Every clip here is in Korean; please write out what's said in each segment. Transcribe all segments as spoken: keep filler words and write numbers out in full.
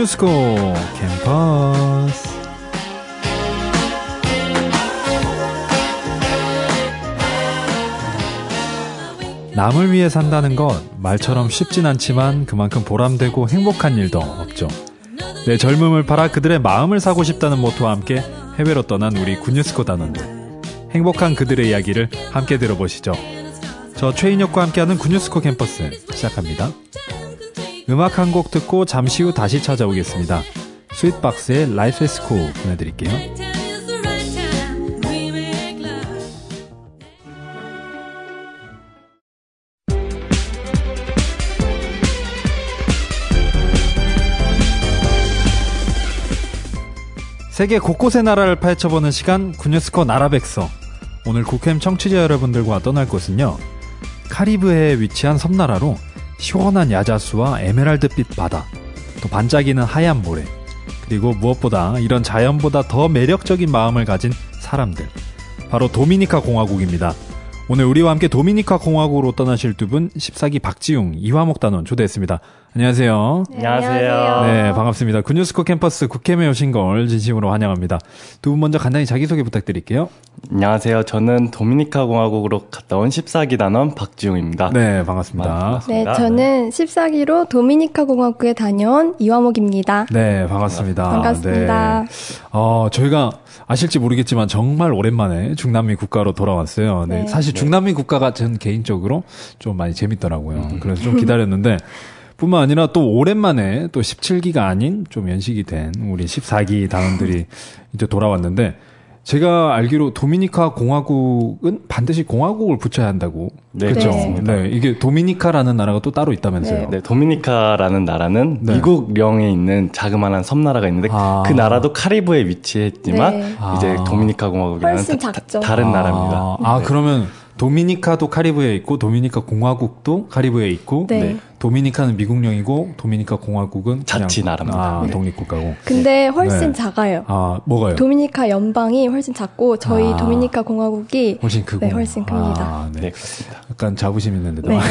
군유스코 캠퍼스. 남을 위해 산다는 건 말처럼 쉽진 않지만 그만큼 보람되고 행복한 일도 없죠. 내 젊음을 팔아 그들의 마음을 사고 싶다는 모토와 함께 해외로 떠난 우리 군유스코 단원들. 행복한 그들의 이야기를 함께 들어보시죠. 저 최인혁과 함께하는 군유스코 캠퍼스 시작합니다. 음악 한 곡 듣고 잠시 후 다시 찾아오겠습니다. 스윗박스의 Life is Cool 보내드릴게요. 세계 곳곳의 나라를 파헤쳐보는 시간 군유스코 나라백서. 오늘 국회엠 청취자 여러분들과 떠날 곳은요, 카리브해에 위치한 섬나라로 시원한 야자수와 에메랄드빛 바다, 또 반짝이는 하얀 모래, 그리고 무엇보다 이런 자연보다 더 매력적인 마음을 가진 사람들, 바로 도미니카 공화국입니다. 오늘 우리와 함께 도미니카 공화국으로 떠나실 두 분, 십사기 박지웅, 이화목 단원 초대했습니다. 안녕하세요. 네, 안녕하세요. 네, 반갑습니다. 군유스코 캠퍼스 국회에 오신 걸 진심으로 환영합니다. 두 분 먼저 간단히 자기소개 부탁드릴게요. 안녕하세요. 저는 도미니카 공화국으로 갔다 온 십사기 단원 박지웅입니다. 네, 반갑습니다. 반갑습니다. 네, 저는 십사기로 도미니카 공화국에 다녀온 이화목입니다. 네, 반갑습니다. 반갑습니다. 네. 어, 저희가 아실지 모르겠지만 정말 오랜만에 중남미 국가로 돌아왔어요. 네, 네. 사실 중남미 국가가 전 개인적으로 좀 많이 재밌더라고요. 음. 그래서 좀 기다렸는데 뿐만 아니라 또 오랜만에 또 십칠기가 아닌 좀 연식이 된 우리 십사기 단원들이 이제 돌아왔는데, 제가 알기로 도미니카 공화국은 반드시 공화국을 붙여야 한다고. 네, 그렇죠. 네. 네, 이게 도미니카라는 나라가 또 따로 있다면서요. 네, 네, 도미니카라는 나라는 네. 미국령에 있는 자그마한 섬나라가 있는데, 아. 그 나라도 카리브해에 위치했지만 네. 이제 아. 도미니카 공화국이라는 훨씬 다, 작죠. 다, 다른 아, 나라입니다. 아, 네. 그러면 도미니카도 카리브해에 있고 도미니카 공화국도 카리브해에 있고, 네. 네. 도미니카는 미국령이고 도미니카 공화국은 자치 그냥, 나라입니다. 아, 네. 독립국가고. 근데 훨씬 네. 작아요. 아, 뭐가요? 도미니카 연방이 훨씬 작고 저희 아. 도미니카 공화국이 훨씬 크고. 네, 훨씬 큽니다. 아, 네. 네, 그렇습니다. 약간 자부심 있는데도. 네.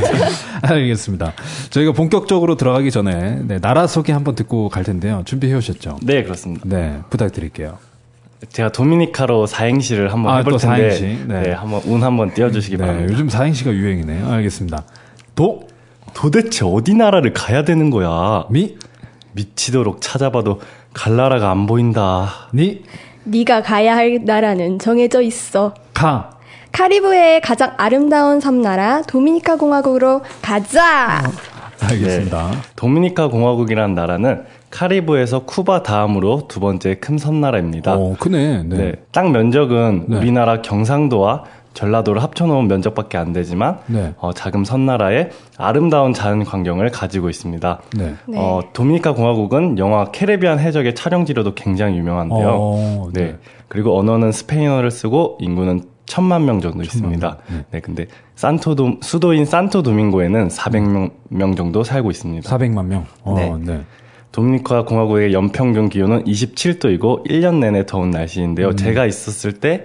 알겠습니다. 저희가 본격적으로 들어가기 전에 네, 나라 소개 한번 듣고 갈 텐데요. 준비해 오셨죠? 네, 그렇습니다. 네, 부탁드릴게요. 제가 도미니카로 사행시를 한번 아, 해볼 또 텐데, 사행시? 네. 네. 한번 운 한번 띄워주시기 네, 바랍니다. 요즘 사행시가 유행이네요. 알겠습니다. 도, 도대체 어디 나라를 가야 되는 거야? 미, 미치도록 찾아봐도 갈 나라가 안 보인다. 니, 네가 가야 할 나라는 정해져 있어. 카. 카리브해의 가장 아름다운 섬나라 도미니카 공화국으로 가자. 알겠습니다. 네. 도미니카 공화국이라는 나라는 카리브에서 쿠바 다음으로 두 번째 큰 섬나라입니다. 오, 크네. 네. 네. 땅 면적은 네. 우리나라 경상도와 전라도를 합쳐놓은 면적밖에 안 되지만 네. 어, 작은 섬나라에 아름다운 자연 환경을 가지고 있습니다. 네. 네. 어, 도미니카 공화국은 영화 캐리비안 해적의 촬영지로도 굉장히 유명한데요. 어, 네. 네. 그리고 언어는 스페인어를 쓰고 인구는 천만 명 정도 있습니다. 명. 네. 네. 근데 산토도 수도인 산토도밍고에는 사백 명 정도 살고 있습니다. 사백만 명. 어, 네. 네. 도미니카 공화국의 연평균 기온은 이십칠도이고 일 년 내내 더운 날씨인데요. 음. 제가 있었을 때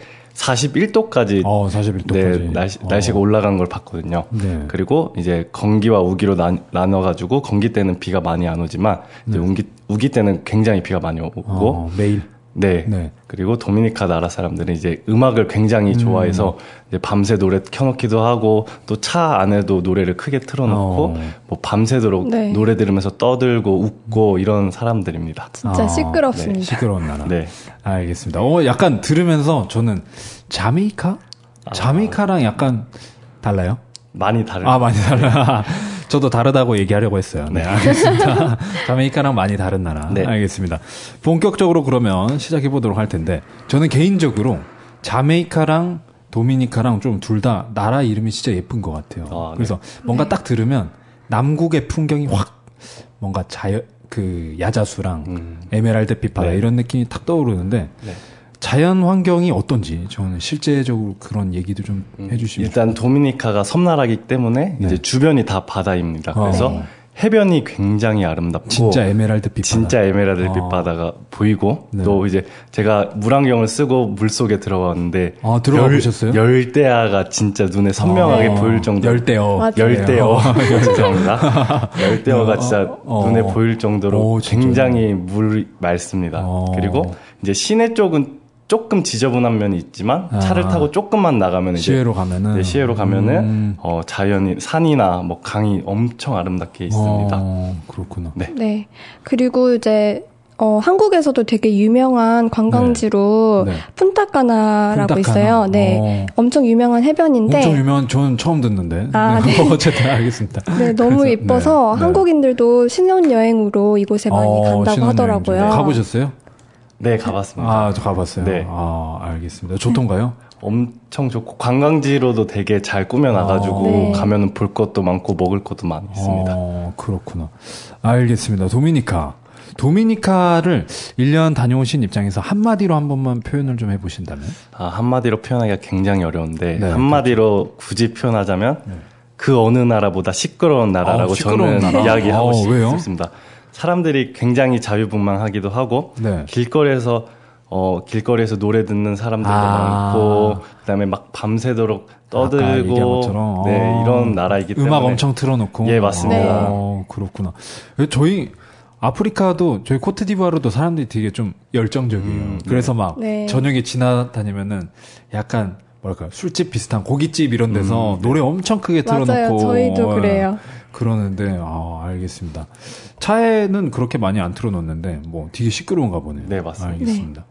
사십일도까지 어, 사십일도까지. 네, 날씨, 어. 날씨가 올라간 걸 봤거든요. 네. 그리고 이제 건기와 우기로 나, 나눠가지고 건기 때는 비가 많이 안 오지만 이제 네. 우기, 우기 때는 굉장히 비가 많이 오고 어, 매일. 네. 네. 그리고 도미니카 나라 사람들은 이제 음악을 굉장히 좋아해서 이제 밤새 노래 켜놓기도 하고 또 차 안에도 노래를 크게 틀어놓고 어. 뭐 밤새도록 네. 노래 들으면서 떠들고 웃고 이런 사람들입니다. 진짜 아, 시끄럽습니다. 네. 시끄러운 나라. 네. 알겠습니다. 어, 약간 들으면서 저는 자메이카? 자메이카랑 약간 달라요? 많이 다른. 아, 많이 달라. 저도 다르다고 얘기하려고 했어요. 네, 알겠습니다. 자메이카랑 많이 다른 나라. 네. 알겠습니다. 본격적으로 그러면 시작해 보도록 할 텐데, 저는 개인적으로 자메이카랑 도미니카랑 좀 둘 다 나라 이름이 진짜 예쁜 것 같아요. 아, 네. 그래서 뭔가 네. 딱 들으면 남국의 풍경이 확 뭔가 자연 그 야자수랑 음. 에메랄드 빛바다 네. 이런 느낌이 탁 떠오르는데 네. 자연 환경이 어떤지 저는 실제적으로 그런 얘기도 좀 해주시면 일단 도미니카가 섬나라이기 때문에 네. 이제 주변이 다 바다입니다. 그래서 어. 해변이 굉장히 아름답고 진짜 에메랄드빛 진짜 바다. 에메랄드빛 아. 바다가 보이고 네. 또 이제 제가 물안경을 쓰고 물속에 들어갔는데 아, 들어가 열, 보셨어요? 열대야가 진짜 눈에 선명하게 아. 보일 정도로 열대어. 맞아요. 열대어 죄송합니다. 열대어가 진짜 어. 눈에 보일 정도로 오, 진짜요? 굉장히 물이 맑습니다. 어. 그리고 이제 시내 쪽은 조금 지저분한 면이 있지만 아. 차를 타고 조금만 나가면 이제 시외로 가면은 네, 시외로 가면은 음. 어, 자연이 산이나 뭐 강이 엄청 아름답게 있습니다. 어, 그렇구나. 네. 네. 그리고 이제 어, 한국에서도 되게 유명한 관광지로 네. 네. 푼타카나라고 푼타카나. 있어요. 네. 어. 엄청 유명한 해변인데 엄청 유명한 저는 처음 듣는데. 아, 네. 네. 어쨌든 알겠습니다. 네, 너무 그래서, 이뻐서 네, 네. 한국인들도 신혼여행으로 이곳에 많이 어, 간다고 신혼여행 하더라고요. 중에. 가보셨어요? 네, 가봤습니다. 아, 저 가봤어요. 네. 아, 알겠습니다. 좋던가요? 엄청 좋고 관광지로도 되게 잘 꾸며놔가지고 네. 가면은 볼 것도 많고 먹을 것도 많이 있습니다. 어, 그렇구나. 알겠습니다. 도미니카. 도미니카를 일 년 다녀오신 입장에서 한마디로 한 번만 표현을 좀 해보신다면? 아, 한마디로 표현하기가 굉장히 어려운데 네, 한마디로 굳이 표현하자면 네. 그 어느 나라보다 시끄러운 나라라고 아, 시끄러운 저는 나라? 이야기하고 어, 왜요? 싶습니다. 사람들이 굉장히 자유분방하기도 하고 네. 길거리에서 어 길거리에서 노래 듣는 사람들도 아. 많고 그다음에 막 밤새도록 아까 얘기한 떠들고 것처럼. 네 어. 이런 나라이기 때문에 음악 엄청 틀어놓고. 예, 맞습니다. 어, 그렇구나. 저희 아프리카도 저희 코트디부아르도 사람들이 되게 좀 열정적이에요. 음, 그래서 막 네. 저녁에 지나다니면은 약간 뭐랄까 술집 비슷한 고깃집 이런 데서 음, 네. 노래 엄청 크게 틀어놓고 맞아요. 저희도 어, 그래요. 그러는데 아 알겠습니다. 차에는 그렇게 많이 안 틀어놓는데 뭐 되게 시끄러운가 보네요. 네, 맞습니다. 알겠습니다.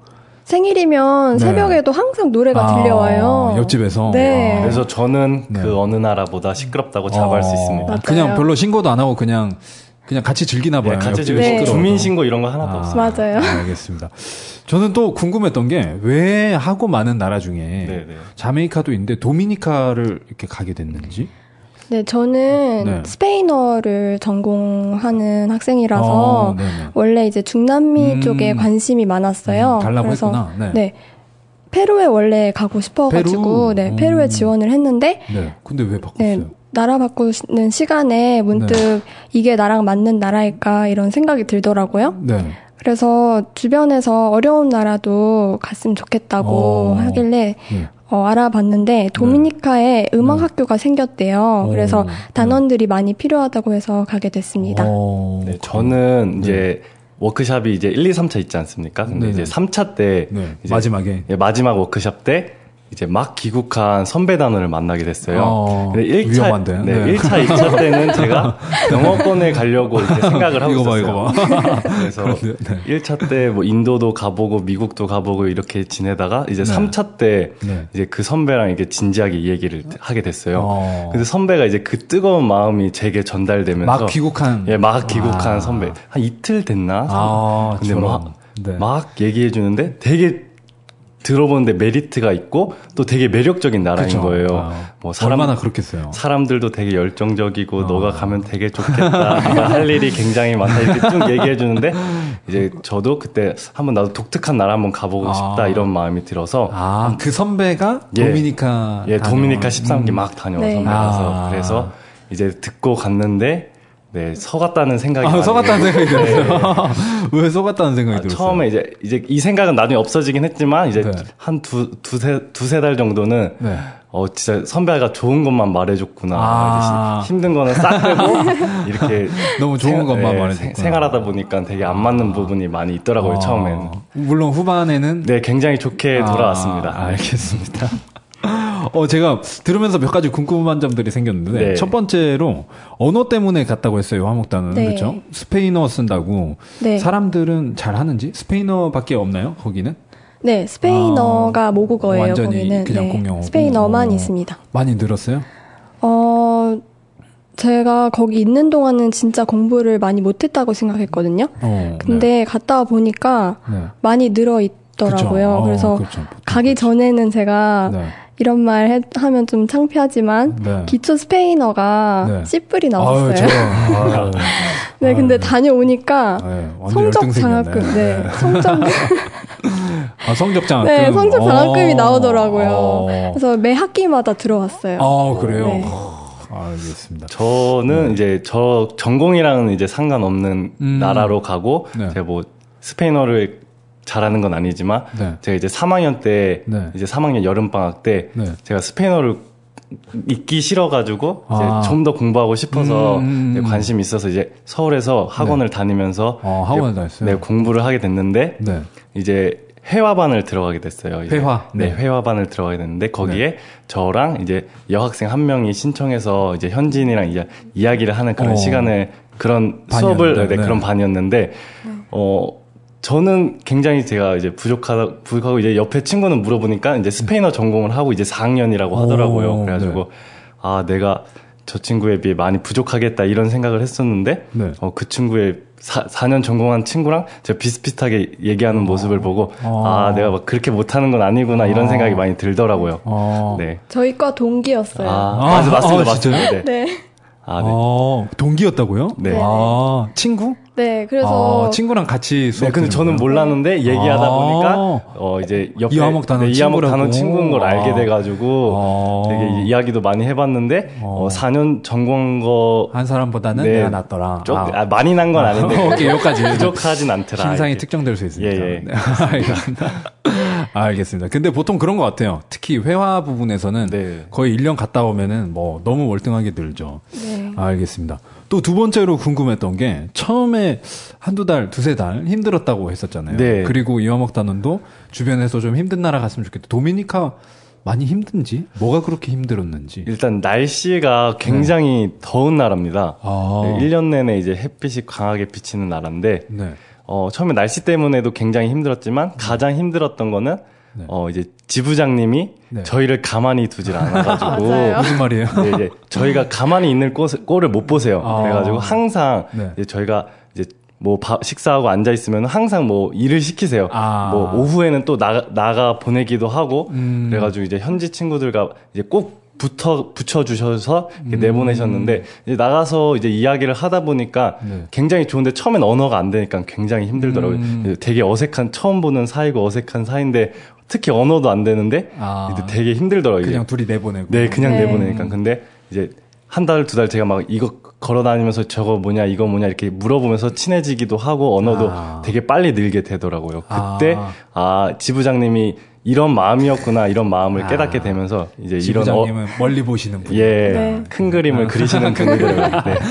생일이면 네. 새벽에도 항상 노래가 아, 들려와요. 옆집에서. 네. 아, 그래서 저는 네. 그 어느 나라보다 시끄럽다고 자부할 수 어, 있습니다. 맞아요. 그냥 별로 신고도 안 하고 그냥 그냥 같이 즐기나 봐요. 네, 같이 옆집이 지금 네. 시끄러워서. 주민신고 이런 거 하나도 아, 없어요. 맞아요. 알겠습니다. 저는 또 궁금했던 게 왜 하고 많은 나라 중에 네, 네. 자메이카도 있는데 도미니카를 이렇게 가게 됐는지? 네, 저는 네. 스페인어를 전공하는 학생이라서 어, 네네. 원래 이제 중남미 음. 쪽에 관심이 많았어요. 음, 가려고 그래서 했구나. 네. 네. 페루에 원래 가고 싶어가지고 페루? 네, 음. 페루에 지원을 했는데 네. 근데 왜 바꿨어요? 네, 나라 바꾸는 시간에 문득 네. 이게 나랑 맞는 나라일까 이런 생각이 들더라고요. 네. 그래서 주변에서 어려운 나라도 갔으면 좋겠다고 어. 하길래 네. 어, 알아봤는데 도미니카에 음악 네. 학교가 생겼대요. 어. 그래서 네. 단원들이 많이 필요하다고 해서 가게 됐습니다. 어, 네, 저는 이제 워크샵이 이제 일, 이, 삼 차 있지 않습니까? 근데 네네. 이제 삼 차 때 네. 이제 마지막에. 예, 마지막 워크샵 때 이제 막 귀국한 선배 단원을 만나게 됐어요. 어, 근데 일 차, 위험한데? 네, 네. 일 차, 이 차 때는 제가 영어권에 가려고 이렇게 생각을 하고 이거 봐, 있었어요. 이거 봐. 그래서 그런데, 네. 일 차 때 뭐 인도도 가보고 미국도 가보고 이렇게 지내다가 이제 네. 삼 차 때 네. 이제 그 선배랑 이게 진지하게 이 얘기를 하게 됐어요. 어. 근데 선배가 이제 그 뜨거운 마음이 제게 전달되면서 막 귀국한. 예, 막 귀국한 아. 선배. 한 이틀 됐나? 아, 근데 저런. 막, 네. 막 얘기해 주는데 되게 들어보는데 메리트가 있고 또 되게 매력적인 나라인 그쵸. 거예요. 아, 뭐 사람, 얼마나 그렇겠어요. 사람들도 되게 열정적이고 아. 너가 가면 되게 좋겠다. 네가 할 일이 굉장히 많다. 이렇게 쭉 얘기해 주는데 이제 저도 그때 한번 나도 독특한 나라 한번 가보고 아. 싶다 이런 마음이 들어서 아, 그 선배가 예. 도미니카. 예, 다녀온- 도미니카 십삼 기 음. 막 다녀온 네. 선배라서 아. 그래서 이제 듣고 갔는데 네, 서갔다는 생각이 아, 많이 속았다는 생각이 네. 들었어요. 왜 속았다는 생각이 아, 들었어요? 처음에 이제 이제 이 생각은 나중에 없어지긴 했지만 이제 네. 한 두 두세 두세 달 정도는 네. 어 진짜 선배가 좋은 것만 말해줬구나. 아. 이제 힘든 거는 싹 빼고 이렇게 너무 좋은 생- 것만 네, 말해줬구나. 생- 생활하다 보니까 되게 안 맞는 부분이 많이 있더라고요. 아, 처음에는. 물론 후반에는 네, 굉장히 좋게 돌아왔습니다. 아, 알겠습니다. 어, 제가 들으면서 몇 가지 궁금한 점들이 생겼는데, 네. 첫 번째로, 언어 때문에 갔다고 했어요, 화목단은. 네. 그렇죠? 스페인어 쓴다고. 네. 사람들은 잘 하는지? 스페인어 밖에 없나요, 거기는? 네, 스페인어가 아, 모국어예요. 완전히 거기는. 그냥 네, 공용어고. 스페인어만 어. 있습니다. 많이 늘었어요? 어, 제가 거기 있는 동안은 진짜 공부를 많이 못했다고 생각했거든요. 어, 근데 갔다 와 보니까 네. 네. 많이 늘어 있더라고요. 그쵸. 어, 그래서 그렇죠. 보통 가기 그렇죠. 전에는 제가 네. 이런 말 해- 하면 좀 창피하지만 네. 기초 스페인어가 네. 씨뿔이 아유, 나왔어요. 저런. 아유. 네, 근데 아유. 다녀오니까 네, 완전 성적 열등생이었네. 장학금, 네, 성적, 아, 성적 장학금? 네, 성적 장학금이 어. 나오더라고요. 어. 그래서 매 학기마다 들어왔어요. 아, 그래요? 네. 알겠습니다. 저는 네. 이제 저 전공이랑은 이제 상관없는 음. 나라로 가고 네. 제가 뭐 스페인어를 잘하는 건 아니지만 네. 제가 이제 삼 학년 때 네. 이제 삼 학년 여름 방학 때 네. 제가 스페인어를 읽기 싫어가지고 아. 좀 더 공부하고 싶어서 음, 음. 관심이 있어서 이제 서울에서 학원을 네. 다니면서 어, 학원을 다녔어요. 네, 공부를 하게 됐는데 네. 이제 회화반을 들어가게 됐어요. 이제. 회화. 네, 네, 회화반을 들어가게 됐는데 거기에 네. 저랑 이제 여학생 한 명이 신청해서 이제 현지인이랑 이제 이야기를 하는 그런 어. 시간을 그런 수업을 네, 네, 그런 반이었는데 어 저는 굉장히 제가 이제 부족하다 부족하고 이제 옆에 친구는 물어보니까 이제 스페인어 전공을 하고 이제 사 학년이라고 하더라고요. 오, 그래가지고 네. 아 내가 저 친구에 비해 많이 부족하겠다 이런 생각을 했었는데 네. 어, 그 친구의 사, 사 년 전공한 친구랑 제가 비슷비슷하게 얘기하는 모습을 아, 보고 아, 아 내가 막 그렇게 못하는 건 아니구나 이런 아, 생각이 많이 들더라고요. 아, 네. 저희 과 동기였어요. 아, 맞아, 맞습니다. 아, 맞습니다. 네. 네. 아, 네. 아, 동기였다고요? 네. 아, 친구? 네, 그래서. 아, 친구랑 같이 수업. 네, 근데 저는 몰랐는데 얘기하다 아~ 보니까, 어, 이제 옆에. 이화목 단원 네, 이화목 단원 친구인 걸 아~ 알게 돼가지고, 아~ 되게 이야기도 많이 해봤는데, 아~ 어, 사 년 전공한 거. 한 사람보다는 네, 내가 낫더라. 좀, 아. 아, 많이 난 건 아닌데. 오케이, 여기까지. 부족하진 않더라. 신상이 특정될 수 있으니까. 예, 예. 네, 알겠습니다. 알겠습니다. 근데 보통 그런 것 같아요. 특히 회화 부분에서는 네. 거의 일 년 갔다 오면은 뭐 너무 월등하게 늘죠. 네. 알겠습니다. 또 두 번째로 궁금했던 게 처음에 한두 달, 두세 달 힘들었다고 했었잖아요. 네. 그리고 이화목 단원도 주변에서 좀 힘든 나라 갔으면 좋겠다. 도미니카 많이 힘든지? 뭐가 그렇게 힘들었는지? 일단 날씨가 굉장히 네. 더운 나라입니다. 아. 네, 일 년 내내 이제 햇빛이 강하게 비치는 나라인데 네. 어, 처음에 날씨 때문에도 굉장히 힘들었지만 가장 힘들었던 거는 네. 어, 이제 지부장님이 네. 저희를 가만히 두질 않아가지고. 무슨 말이에요? 네, 이제 저희가 가만히 있는 꼴, 꼴을 못 보세요. 아. 그래가지고 항상 네. 이제 저희가 이제 뭐 밥, 식사하고 앉아있으면 항상 뭐 일을 시키세요. 아. 뭐 오후에는 또 나가, 나가 보내기도 하고. 음. 그래가지고 이제 현지 친구들과 이제 꼭 붙어, 붙여주셔서 음. 내보내셨는데, 이제 나가서 이제 이야기를 하다 보니까 네. 굉장히 좋은데 처음엔 언어가 안 되니까 굉장히 힘들더라고요. 음. 되게 어색한, 처음 보는 사이고 어색한 사이인데, 특히 언어도 안 되는데, 아. 되게 힘들더라고요. 그냥 이제. 둘이 내보내고. 네, 그냥 네. 내보내니까. 근데 이제 한 달, 두 달 제가 막 이거 걸어 다니면서 저거 뭐냐, 이거 뭐냐 이렇게 물어보면서 친해지기도 하고, 언어도 아. 되게 빨리 늘게 되더라고요. 그때, 아, 아 지부장님이 이런 마음이었구나 이런 마음을 아, 깨닫게 되면서 이제 지부장님은 이런 어, 멀리 보시는 분, 예, 네. 큰 그림을 아. 그리시는 분이더라고요. 네.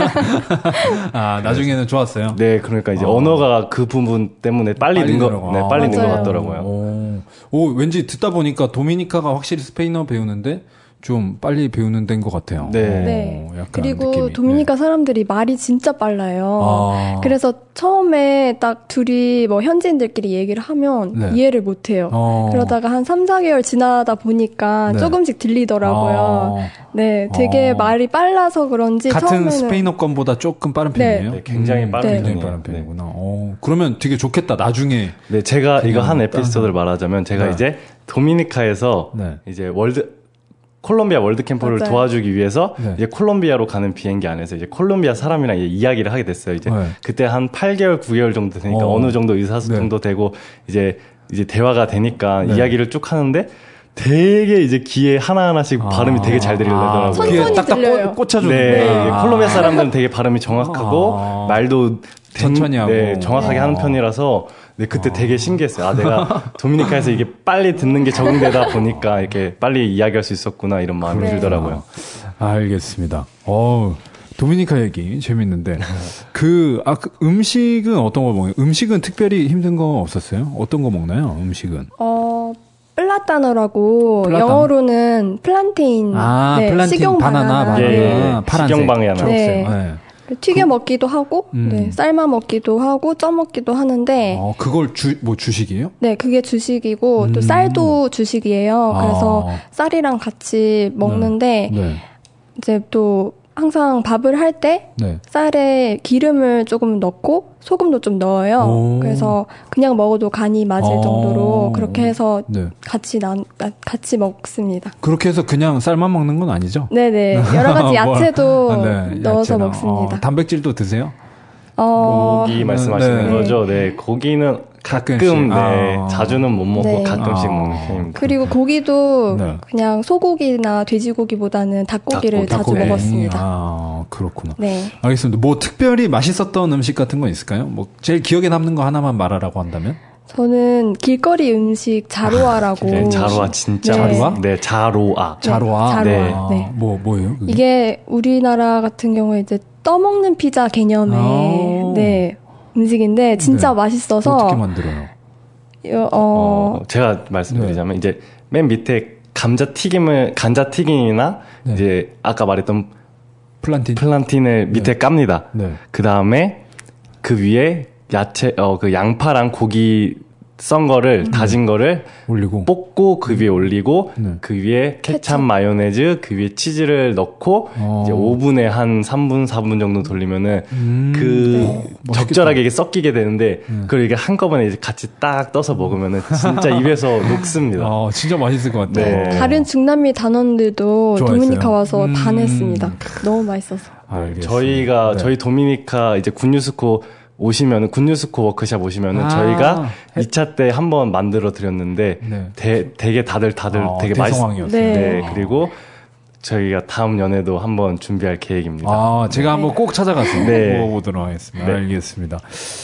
아 나중에는 좋았어요. 네, 그러니까 이제 어. 언어가 그 부분 때문에 빨리, 빨리 는 거, 네, 빨리 는 것 같더라고요. 오. 오, 왠지 듣다 보니까 도미니카가 확실히 스페인어 배우는데 좀 빨리 배우는 데인 것 같아요. 네. 네. 약간 그리고 느낌이. 도미니카 네. 사람들이 말이 진짜 빨라요. 아. 그래서 처음에 딱 둘이 뭐 현지인들끼리 얘기를 하면 네. 이해를 못 해요. 어. 그러다가 한 삼, 사 개월 지나다 보니까 네. 조금씩 들리더라고요. 아. 네, 되게 어. 말이 빨라서 그런지 같은 처음에는 스페인어권보다 조금 빠른 네. 편이에요? 네, 굉장히 빠른 네. 굉장히 편이에요. 빠른 편이구나. 어, 그러면 되게 좋겠다. 나중에. 네, 제가 이거 한 그냥 에피소드를 말하자면 제가 네. 이제 도미니카에서 네. 이제 월드 콜롬비아 월드 캠프를 맞아요. 도와주기 위해서 네. 이제 콜롬비아로 가는 비행기 안에서 이제 콜롬비아 사람이랑 이제 이야기를 하게 됐어요. 이제 네. 그때 한 팔 개월, 구 개월 정도 되니까 어. 어느 정도 의사소통도 네. 되고 이제 이제 대화가 되니까 네. 이야기를 쭉 하는데 되게 이제 귀에 하나하나씩 아. 발음이 되게 잘 들리더라고요. 아. 천천히 딱딱 들려요. 꽂혀주는 네, 네. 네. 콜롬비아 사람들은 되게 발음이 정확하고 아. 말도 천천히 하고. 네, 정확하게 네. 하는 편이라서 네, 그때 되게 신기했어요. 아, 내가 도미니카에서 이게 빨리 듣는 게 적응되다 보니까 이렇게 빨리 이야기할 수 있었구나 이런 마음이 네. 들더라고요. 알겠습니다. 어우, 도미니카 얘기 재밌는데 그, 아, 그 음식은 어떤 거 먹어요? 음식은 특별히 힘든 거 없었어요? 어떤 거 먹나요? 음식은? 어, 플라타노라고 플라타노? 영어로는 플란테인, 아, 네, 플란테인, 식용 바나나, 바나나, 바나나, 예, 예. 파란색, 식용 바나나. 초록색. 네. 네. 튀겨 그- 먹기도 하고, 음. 네, 삶아 먹기도 하고, 쪄 먹기도 하는데, 어, 그걸 주, 뭐 주식이에요? 네, 그게 주식이고, 음. 또 쌀도 주식이에요. 아. 그래서 쌀이랑 같이 먹는데, 네. 이제 또 항상 밥을 할 때 네. 쌀에 기름을 조금 넣고 소금도 좀 넣어요. 오. 그래서 그냥 먹어도 간이 맞을 어. 정도로 그렇게 해서 네. 같이 나, 같이 먹습니다. 그렇게 해서 그냥 쌀만 먹는 건 아니죠? 네네. 여러 가지 야채도 아, 네, 넣어서 야채나. 먹습니다. 어, 단백질도 드세요? 어, 고기 말씀하시는 네. 거죠? 네, 고기는 가끔, 네. 아. 자주는 못 먹고 네. 가끔씩 아. 먹는 편입니다. 그리고 고기도 네. 그냥 소고기나 돼지고기보다는 닭고기를 닭고기. 자주 닭고기. 먹었습니다. 아, 그렇구나. 네. 알겠습니다. 뭐 특별히 맛있었던 음식 같은 거 있을까요? 뭐 제일 기억에 남는 거 하나만 말하라고 한다면? 저는 길거리 음식 자로아라고. 네, 자로아 진짜 네. 자로아? 네, 자로아. 자로아. 자로아. 네. 아, 네. 뭐 뭐예요? 그게? 이게 우리나라 같은 경우에 이제 떠먹는 피자 개념의 아. 네, 음식인데 진짜 네. 맛있어서 어떻게 만들어요? 어, 어, 제가 말씀드리자면 네. 이제 맨 밑에 감자 튀김을 감자 튀김이나 네. 이제 아까 말했던 플란틴. 플란틴을 밑에 네. 깝니다. 네. 그 다음에 그 위에 야채 어 그 양파랑 고기 썬 거를 다진 거를 올리고. 볶고 그 위에 올리고 네. 그 위에 케찹, 케찹. 마요네즈 그 위에 치즈를 넣고 어. 이제 오븐에 한 삼 분 사 분 정도 돌리면은 음. 그 네. 적절하게 이게 섞이게 되는데 그걸 이게 한꺼번에 이제 같이 딱 떠서 먹으면은 진짜 입에서 녹습니다. 아, 진짜 맛있을 것 같아요. 네. 다른 중남미 단원들도 좋아했어요? 도미니카 와서 음. 반했습니다. 너무 맛있어서. 알겠습니다. 저희가 네. 저희 도미니카 이제 군유스코 오시면은 군유스코 워크샵 오시면은 아. 저희가 이 차 때 한번 만들어 드렸는데 네. 대, 되게 다들 다들 아, 되게 맛있 대성황이었어요. 네. 네, 그리고 저희가 다음 연애도 한번 준비할 계획입니다. 아, 제가 한번 꼭 찾아가서 네. 먹어보도록 하겠습니다. 네. 알겠습니다.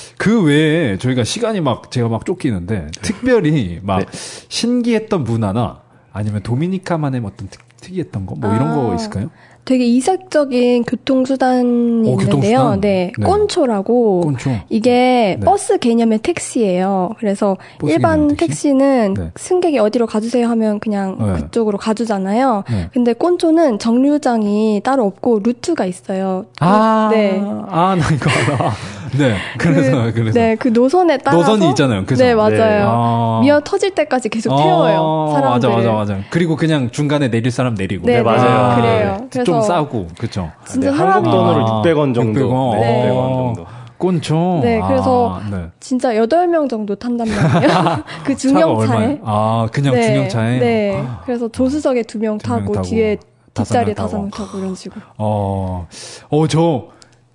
그 외에 저희가 시간이 막 제가 막 쫓기는데 특별히 막 네. 신기했던 문화나 아니면 도미니카만의 어떤 특, 특이했던 거 뭐 이런 아. 거 있을까요? 되게 이색적인 교통수단이 어, 있는데요. 교통수단? 네, 네. 꼰초라고. 꼰초. 이게 네. 버스 개념의 택시예요. 그래서 버스 일반 개념의 택시? 택시는 네. 승객이 어디로 가주세요 하면 그냥 네. 그쪽으로 가주잖아요. 네. 근데 꼰초는 정류장이 따로 없고 루트가 있어요. 아, 네. 아, 나 이거 알아. 네, 그래서, 그, 그래서. 네, 그 노선에 따라서 노선이 있잖아요. 그죠? 네, 맞아요. 네. 아. 미어 터질 때까지 계속 태워요. 아, 사람들. 맞아, 맞아, 맞아. 그리고 그냥 중간에 내릴 사람 내리고. 네, 네, 맞아요. 그래요. 좀 그래서 싸고, 그쵸. 진짜 네, 사람이 한국 돈으로 아, 육백 원 정도. 육백 원. 네, 육백 원 어. 정도. 꼰초. 네, 그래서 아, 네. 진짜 여덟 명 정도 탄단 말이에요. 그 차가 얼마예요? 중형차에. 아, 그냥 네, 중형차에? 네. 그래서 조수석에 두 명 두명 타고, 타고, 뒤에 다섯 명 뒷자리에 타고. 다섯 명 타고 이런 식으로. 어, 어, 저,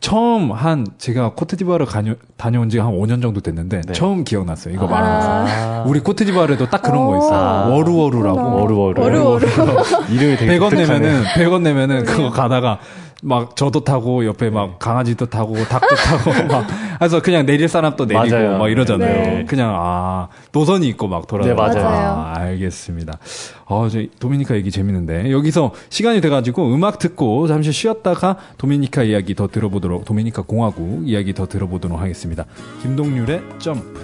처음 한, 제가 코트디부아르 다녀, 다녀온 지가 한 오 년 정도 됐는데, 네. 처음 기억났어요. 이거 아. 말하면서. 아. 우리 코트디부아르에도 딱 그런 거 있어요. 아. 워루워루라고. 그렇구나. 워루워루. 워루워루. 이름이 되게 백 원 독특하네요. 내면은, 백 원 내면은 그거 가다가, 막 저도 타고 옆에 막 강아지도 타고 닭도 타고 막 해서 그냥 내릴 사람도 내리고 맞아요. 막 이러잖아요. 네. 그냥 아 노선이 있고 막 돌아다니고. 네, 맞아요. 아, 알겠습니다. 어, 저 도미니카 얘기 재밌는데 여기서 시간이 돼가지고 음악 듣고 잠시 쉬었다가 도미니카 이야기 더 들어보도록 도미니카 공화국 이야기 더 들어보도록 하겠습니다. 김동률의 점프.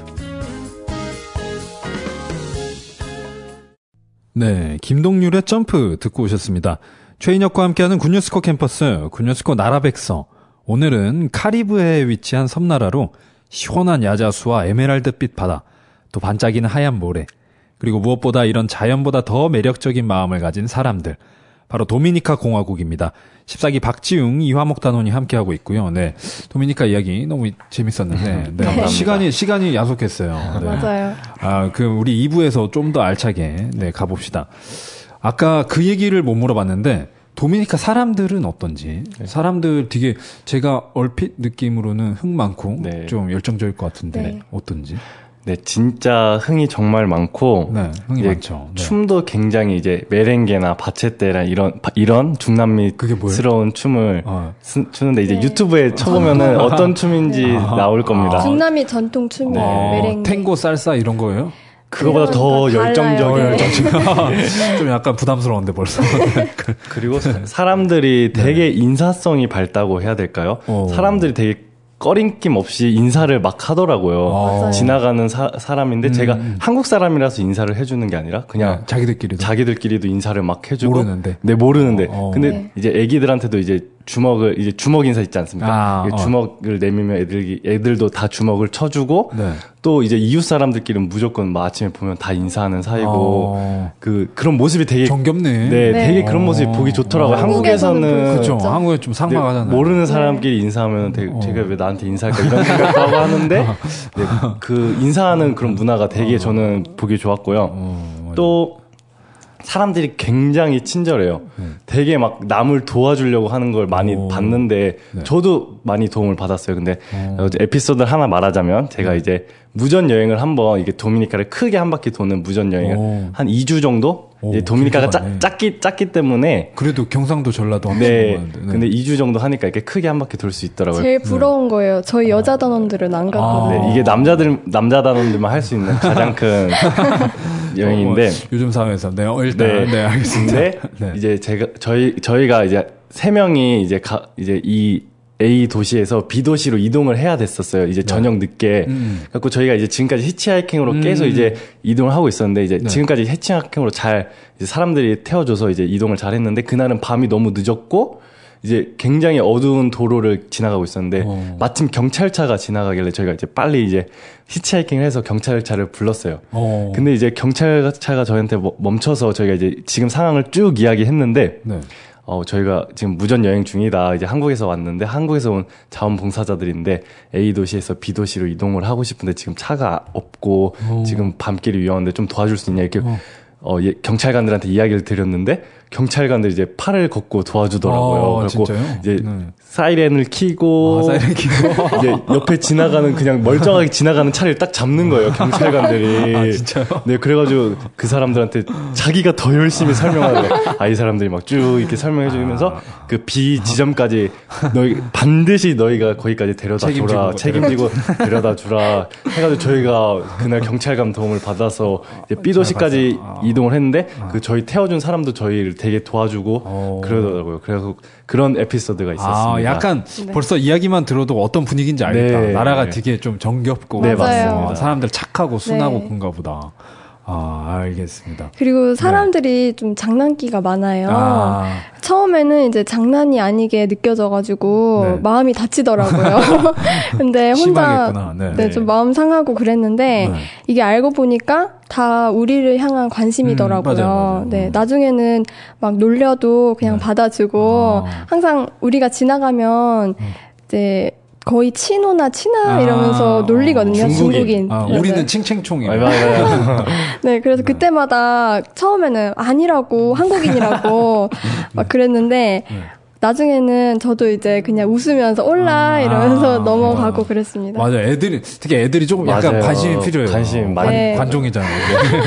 네, 김동률의 점프 듣고 오셨습니다. 최인혁과 함께하는 군유스코 캠퍼스, 군유스코 나라백서. 오늘은 카리브해에 위치한 섬나라로 시원한 야자수와 에메랄드빛 바다, 또 반짝이는 하얀 모래, 그리고 무엇보다 이런 자연보다 더 매력적인 마음을 가진 사람들, 바로 도미니카 공화국입니다. 십사기 박지웅, 이화목 단원이 함께하고 있고요. 네, 도미니카 이야기 너무 재밌었는데 네, 감사합니다. 시간이 시간이 야속했어요. 네. 맞아요. 아, 그 우리 이 부에서 좀 더 알차게 네, 가봅시다. 아까 그 얘기를 못 물어봤는데 도미니카 사람들은 어떤지. 사람들 되게 제가 얼핏 느낌으로는 흥 많고 네. 좀 열정적일 것 같은데 네. 어떤지. 네, 진짜 흥이 정말 많고. 네, 흥이 이제 많죠. 네. 춤도 굉장히 이제 메렝게나 바체테라 이런 바- 이런 중남미스러운 춤을 어. 쓰- 추는데 이제 네. 유튜브에 쳐보면은 어떤 춤인지 아. 나올 겁니다. 중남미 전통 춤이에요. 어, 메렝게. 탱고 살사 이런 거예요? 그거보다 더 그거보다 달라요. 열정적인. 네. 좀 약간 부담스러운데 벌써. 그리고 사람들이 되게 인사성이 밝다고 해야 될까요? 어. 사람들이 되게 꺼림낌 없이 인사를 막 하더라고요. 맞아요. 지나가는 사, 사람인데 음. 제가 한국 사람이라서 인사를 해주는 게 아니라 그냥 네, 자기들끼리도. 자기들끼리도 인사를 막 해주고 모르는데. 네 모르는데 어. 근데 네. 이제 애기들한테도 이제 주먹을 이제 주먹 인사 있지 않습니까? 아, 이게 어. 주먹을 내밀면 애들 애들도 다 주먹을 쳐주고 네. 또 이제 이웃 사람들끼리는 무조건 막 아침에 보면 다 인사하는 사이고 어. 그 그런 모습이 되게 정겹네. 네, 네. 되게 그런 모습이 어. 보기 좋더라고요. 한국에서는 한국에서는 그렇죠. 진짜. 한국에 좀 근데 상막하잖아요. 모르는 사람끼리 인사하면 되게 어. 제가 왜 나한테 인사할까 이런 생각도 하고 하는데 네, 그 인사하는 그런 문화가 되게 저는 보기 좋았고요. 어, 맞아요. 또 사람들이 굉장히 친절해요. 네. 되게 막 남을 도와주려고 하는 걸 많이 오. 봤는데 네. 저도 많이 도움을 받았어요. 근데 오. 에피소드를 하나 말하자면 제가 네. 이제 무전 여행을 한번 이게 도미니카를 크게 한 바퀴 도는 무전 여행을 오. 한 이 주 정도 오, 이제 도미니카가 짜, 작기 작기 때문에 그래도 경상도 전라도 네. 네. 근데 이 주 정도 하니까 이렇게 크게 한 바퀴 돌 수 있더라고요. 제일 부러운 네. 거예요. 저희 여자 단원들은 안 가거든요. 아. 네, 이게 남자들 남자 단원들만 할 수 있는 가장 큰 여행인데 어, 요즘 상황에서 네 일단 네, 네 알겠습니다. 근데 네. 이제 제가 저희 저희가 이제 세 명이 이제 가, 이제 이 A 도시에서 B 도시로 이동을 해야 됐었어요. 이제 저녁 늦게. 음. 그래서 저희가 이제 지금까지 히치하이킹으로 음. 계속 이제 이동을 하고 있었는데 이제 네. 지금까지 히치하이킹으로 잘 이제 사람들이 태워줘서 이제 이동을 잘 했는데 그날은 밤이 너무 늦었고 이제 굉장히 어두운 도로를 지나가고 있었는데 어. 마침 경찰차가 지나가길래 저희가 이제 빨리 이제 히치하이킹을 해서 경찰차를 불렀어요. 어. 근데 이제 경찰차가 저희한테 멈춰서 저희가 이제 지금 상황을 쭉 이야기했는데 네. 어, 저희가 지금 무전 여행 중이다. 이제 한국에서 왔는데, 한국에서 온 자원봉사자들인데, A 도시에서 B 도시로 이동을 하고 싶은데, 지금 차가 없고, 오. 지금 밤길이 위험한데 좀 도와줄 수 있냐, 이렇게, 어, 어 예, 경찰관들한테 이야기를 드렸는데, 경찰관들이 이제 팔을 걷고 도와주더라고요. 아, 그리고 진짜요? 이제 네. 사이렌을 켜고, 아, 사이렌 켜고, 이제 옆에 지나가는 그냥 멀쩡하게 지나가는 차를 딱 잡는 거예요, 경찰관들이. 아, 진짜요? 네, 그래가지고 그 사람들한테 자기가 더 열심히 설명하고, 아, 이 사람들이 막 쭉 이렇게 설명해주면서 아. 그 B 지점까지 너희, 반드시 너희가 거기까지 데려다 줘라, 책임지고 데려다 주라 해가지고 저희가 그날 경찰관 도움을 받아서 이제 B 도시까지 아. 이동을 했는데 아. 그 저희 태워준 사람도 저희를 되게 도와주고 오. 그러더라고요. 그래서 그런 에피소드가 있었습니다. 아, 약간 네. 벌써 이야기만 들어도 어떤 분위기인지 알겠다. 네. 나라가 네. 되게 좀 정겹고 네, 맞습니다. 사람들 착하고 순하고 네. 그런가 보다. 아, 알겠습니다. 그리고 사람들이 네. 좀 장난기가 많아요. 아. 처음에는 이제 장난이 아니게 느껴져가지고 네. 마음이 다치더라고요. 근데 혼자 네. 네, 좀 마음 상하고 그랬는데 네. 이게 알고 보니까 다 우리를 향한 관심이더라고요. 음, 맞아요, 맞아요. 네, 나중에는 막 놀려도 그냥 네. 받아주고 아. 항상 우리가 지나가면 음. 이제 거의 친오나 친아 아, 이러면서 놀리거든요. 중국인. 중국인. 아, 네. 우리는 칭칭총이에요. 네, 그래서 그때마다 처음에는 아니라고 한국인이라고 막 그랬는데 네. 나중에는 저도 이제 그냥 웃으면서 올라 아, 이러면서 아, 넘어가고 아, 그랬습니다. 맞아요. 애들이 특히 애들이 조금 약간 맞아요. 관심이 필요해요. 관심 많이 네. 관종이잖아요.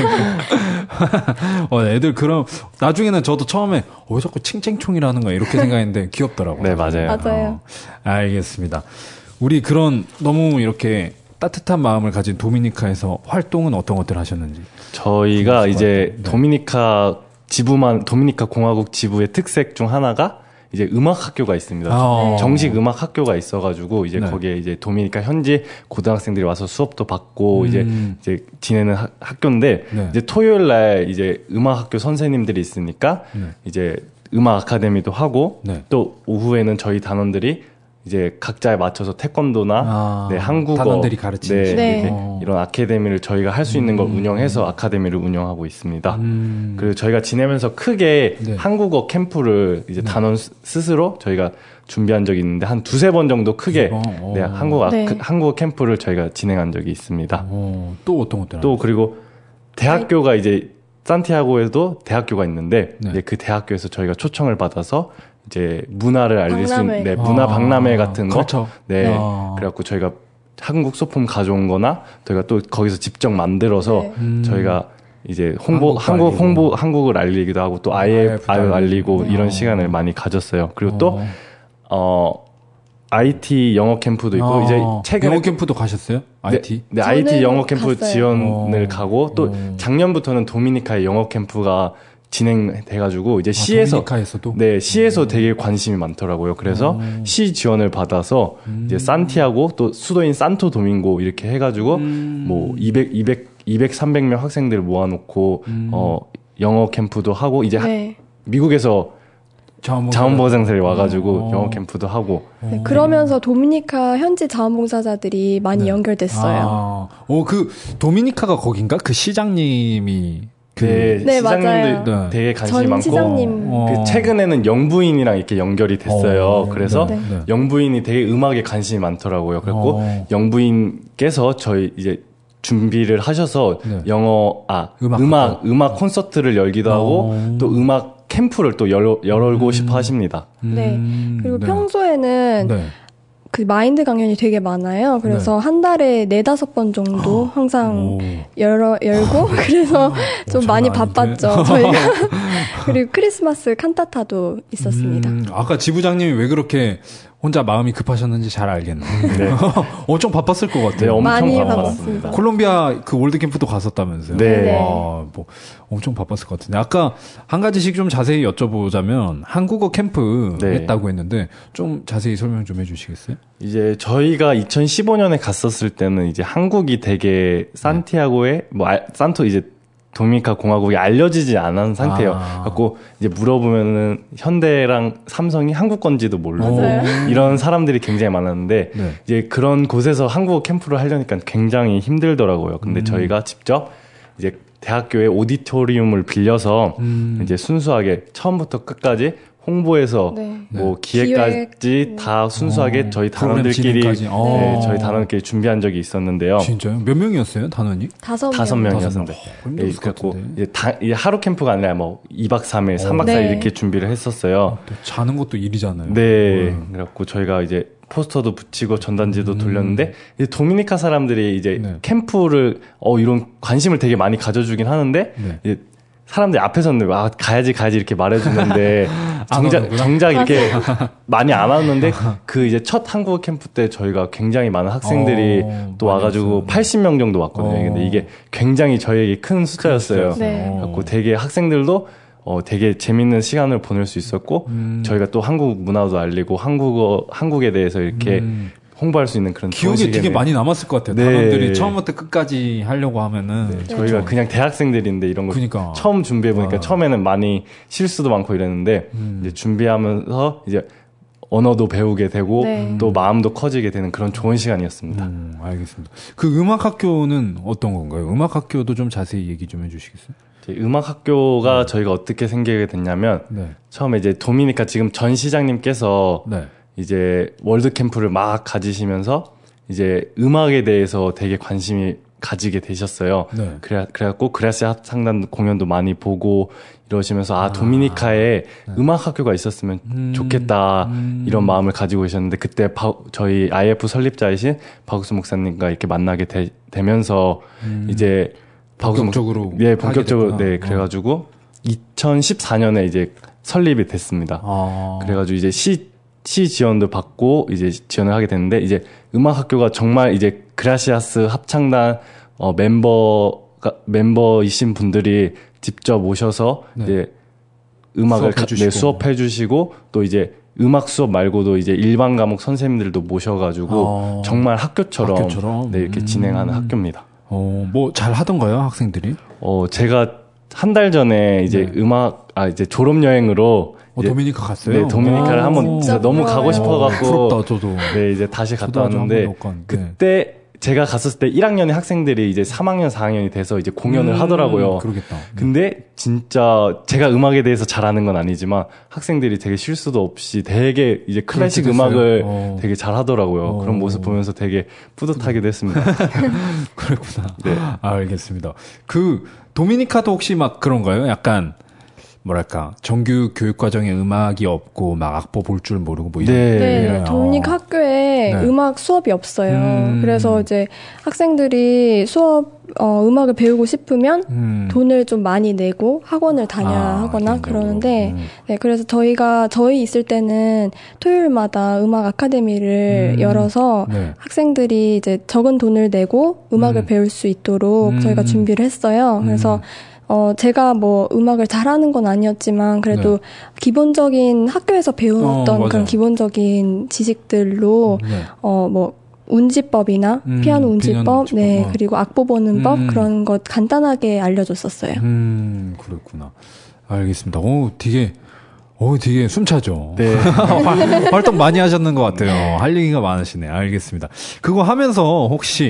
어, 애들 그럼 나중에는 저도 처음에 어, 왜 자꾸 칭칭총이라는 거야 이렇게 생각했는데 귀엽더라고요. 네, 맞아요. 맞아요. 어, 알겠습니다. 우리 그런 너무 이렇게 따뜻한 마음을 가진 도미니카에서 활동은 어떤 것들 하셨는지. 저희가 이제 네. 도미니카 지부만 도미니카 공화국 지부의 특색 중 하나가 이제 음악 학교가 있습니다. 아, 정식 음악 학교가 있어가지고 이제 네. 거기에 이제 도미니카 현지 고등학생들이 와서 수업도 받고 음. 이제 이제 지내는 하, 학교인데 네. 이제 토요일 날 이제 음악 학교 선생님들이 있으니까 네. 이제 음악 아카데미도 하고 네. 또 오후에는 저희 단원들이 이제 각자에 맞춰서 태권도나 아, 네, 한국어 단원들이 가르치는 네, 네. 이런 아카데미를 저희가 할 수 있는 음. 걸 운영해서 아카데미를 운영하고 있습니다. 음. 그리고 저희가 지내면서 크게 네. 한국어 캠프를 이제 네. 단원 스스로 저희가 준비한 적이 있는데 한 두세 번 정도 크게 네, 한국어 네. 한국어 캠프를 저희가 진행한 적이 있습니다. 오, 또 어떤 것들? 또 그리고 대학교가 이제 산티아고에도 대학교가 있는데 네. 이제 그 대학교에서 저희가 초청을 받아서 이제 문화를 알릴 수 있는 네, 문화 아, 박람회 같은 거. 그렇죠. 네. 아. 그래갖고 저희가 한국 소품 가져온 거나 저희가 또 거기서 직접 만들어서 네. 음. 저희가 이제 홍보, 한국 알리고. 홍보, 한국을 알리기도 하고 또 아이에프 알리고, 알리고 네. 이런 시간을 많이 가졌어요. 그리고 어. 또, 어, 아이티 영어 캠프도 있고, 어. 이제 최근에. 영어 캠프도 가셨어요? 아이티? 네, 네 아이티 영어 캠프 갔어요. 지원을 어. 가고 또 어. 작년부터는 도미니카의 영어 캠프가 진행돼가지고 이제 아, 시에서 도미니카에서도? 네 시에서 음. 되게 관심이 많더라고요. 그래서 음. 시 지원을 받아서 음. 이제 산티아고 또 수도인 산토 도밍고 이렇게 해가지고 음. 뭐 이백, 이백, 이백, 삼백 명 학생들 모아놓고 음. 어 영어 캠프도 하고 이제 네. 하, 미국에서 자원봉사자들이 와가지고 어. 영어 캠프도 하고 네, 그러면서 도미니카 현지 자원봉사자들이 많이 네. 연결됐어요. 아. 어, 그 도미니카가 거긴가? 그 시장님이 그 네, 네, 시장님들 네. 되게 관심이 많고 시장님. 그 최근에는 영부인이랑 이렇게 연결이 됐어요. 어, 그래서 네. 영부인이 되게 음악에 관심이 많더라고요. 그래서 어. 영부인께서 저희 이제 준비를 하셔서 네. 영어 아 음악 음악, 음악 콘서트를 열기도 하고 어... 또 음악 캠프를 또 열어 열고 음... 싶어 하십니다. 네. 그리고 네. 평소에는 네. 그 마인드 강연이 되게 많아요. 그래서 네. 한 달에 네다섯 번 정도 항상 열어, 열고 그래서 좀 많이 바빴죠. 저희가. 그리고 크리스마스 칸타타도 있었습니다. 음, 아까 지부장님이 왜 그렇게 혼자 마음이 급하셨는지 잘 알겠네요. 네. 엄청 바빴을 것 같아요. 네, 엄청 많이 바빴습니다. 콜롬비아 그 월드 캠프도 갔었다면서요? 네. 와, 뭐 엄청 바빴을 것 같은데 아까 한 가지씩 좀 자세히 여쭤보자면 한국어 캠프 네. 했다고 했는데 좀 자세히 설명 좀 해주시겠어요? 이제 저희가 이천십오 년에 갔었을 때는 이제 한국이 되게 산티아고에 뭐 아, 산토 이제 도미니카 공화국이 알려지지 않은 상태예요. 아. 갖고 이제 물어보면은 현대랑 삼성이 한국 건지도 모르고 이런 사람들이 굉장히 많았는데 네. 이제 그런 곳에서 한국어 캠프를 하려니까 굉장히 힘들더라고요. 근데 음. 저희가 직접 이제 대학교의 오디토리움을 빌려서 음. 이제 순수하게 처음부터 끝까지 홍보에서 네. 뭐 기획까지 기획. 다 순수하게 어, 저희 단원들끼리 네, 저희 단원끼리 준비한 적이 있었는데요. 진짜요? 몇 명이었어요, 단원이? 다섯 명. 다섯 명이었는데. 네, 그래갖고 이제 다, 이제 하루 캠프가 아니라 뭐 이박 삼일, 삼박 사일 네. 이렇게 준비를 했었어요. 또 자는 것도 일이잖아요. 네. 음. 그래갖고 저희가 이제 포스터도 붙이고 전단지도 음. 돌렸는데 이제 도미니카 사람들이 이제 네. 캠프를 어 이런 관심을 되게 많이 가져주긴 하는데 네. 이제 사람들이 앞에서는 아 가야지 가야지 이렇게 말해주는데 정작 정작 이렇게 많이 안 왔는데 그 이제 첫 한국어 캠프 때 저희가 굉장히 많은 학생들이 어, 또 와가지고 팔십 명 정도 왔거든요. 어. 근데 이게 굉장히 저희에게 큰 숫자였어요. 네. 그래갖고 되게 학생들도 어 되게 재밌는 시간을 보낼 수 있었고 음. 저희가 또 한국 문화도 알리고 한국어 한국에 대해서 이렇게 음. 홍보할 수 있는 그런 기억이 되게 많이 남았을 것 같아요. 네. 단원들이 처음부터 끝까지 하려고 하면은 네. 저희가 그렇죠. 그냥 대학생들인데 이런 걸 그러니까. 처음 준비해 보니까 아. 처음에는 많이 실수도 많고 이랬는데 음. 이제 준비하면서 이제 언어도 배우게 되고 네. 또 마음도 커지게 되는 그런 좋은 시간이었습니다. 음, 알겠습니다. 그 음악 학교는 어떤 건가요? 음악 학교도 좀 자세히 얘기 좀 해주시겠어요? 음악 학교가 네. 저희가 어떻게 생기게 됐냐면 네. 처음에 이제 도미니카 지금 전 시장님께서 네. 이제 월드 캠프를 막 가지시면서 이제 음악에 대해서 되게 관심이 가지게 되셨어요. 네. 그래 그래갖고 그라시아 상단 공연도 많이 보고 이러시면서 아, 아 도미니카에 네. 음악 학교가 있었으면 음, 좋겠다 음. 이런 마음을 가지고 계셨는데 그때 바, 저희 아이에프 설립자이신 박우수 목사님과 이렇게 만나게 되, 되면서 음. 이제 본격적으로 네 본격적으로 네 그래가지고 어. 이천십사 년에 이제 설립이 됐습니다. 아. 그래가지고 이제 시 시 지원도 받고 이제 지원을 하게 됐는데 이제 음악 학교가 정말 이제 그라시아스 합창단 어 멤버가 멤버이신 분들이 직접 오셔서 네. 이제 음악을 수업해 주시고. 네, 수업해 주시고 또 이제 음악 수업 말고도 이제 일반 과목 선생님들도 모셔가지고 어. 정말 학교처럼, 학교처럼? 네, 이렇게 음. 진행하는 학교입니다. 어, 뭐 잘 하던가요, 학생들이? 어, 제가 한 달 전에 이제 네. 음악 아 이제 졸업 여행으로 어, 도미니카 갔어요? 네, 도미니카를 한번 진짜 너무 가고 싶어갖고. 부럽다, 저도. 네, 이제 다시 갔다 왔는데. 그때 제가 갔었을 때 일 학년의 학생들이 이제 삼 학년, 사 학년이 돼서 이제 공연을 음, 하더라고요. 그러겠다. 근데 진짜 제가 음악에 대해서 잘하는 건 아니지만 학생들이 되게 실수도 없이 되게 이제 클래식 음악을 어. 되게 잘 하더라고요. 어. 그런 모습 보면서 되게 뿌듯하기도 했습니다. 그렇구나. 네. 아, 알겠습니다. 그, 도미니카도 혹시 막 그런가요? 약간, 뭐랄까 정규 교육 과정에 음악이 없고 막 악보 볼 줄 모르고 뭐 이런. 네, 네 도미니카 학교에 네. 음악 수업이 없어요. 음. 그래서 이제 학생들이 수업 어, 음악을 배우고 싶으면 음. 돈을 좀 많이 내고 학원을 다녀야 아, 하거나 그러는데 음. 네 그래서 저희가 저희 있을 때는 토요일마다 음악 아카데미를 음. 열어서 네. 학생들이 이제 적은 돈을 내고 음악을 음. 배울 수 있도록 음. 저희가 준비를 했어요. 그래서 음. 어, 제가 뭐 음악을 잘하는 건 아니었지만 그래도 네. 기본적인 학교에서 배웠던 어, 그런 기본적인 지식들로 네. 어, 뭐 운지법이나 음, 피아노 운지법, 운지법, 네, 어. 그리고 악보 보는 법 음. 그런 것 간단하게 알려줬었어요. 음, 그렇구나. 알겠습니다. 오, 되게 오, 되게 숨차죠. 네. 활동 많이 하셨는 것 같아요. 할 얘기가 많으시네. 알겠습니다. 그거 하면서 혹시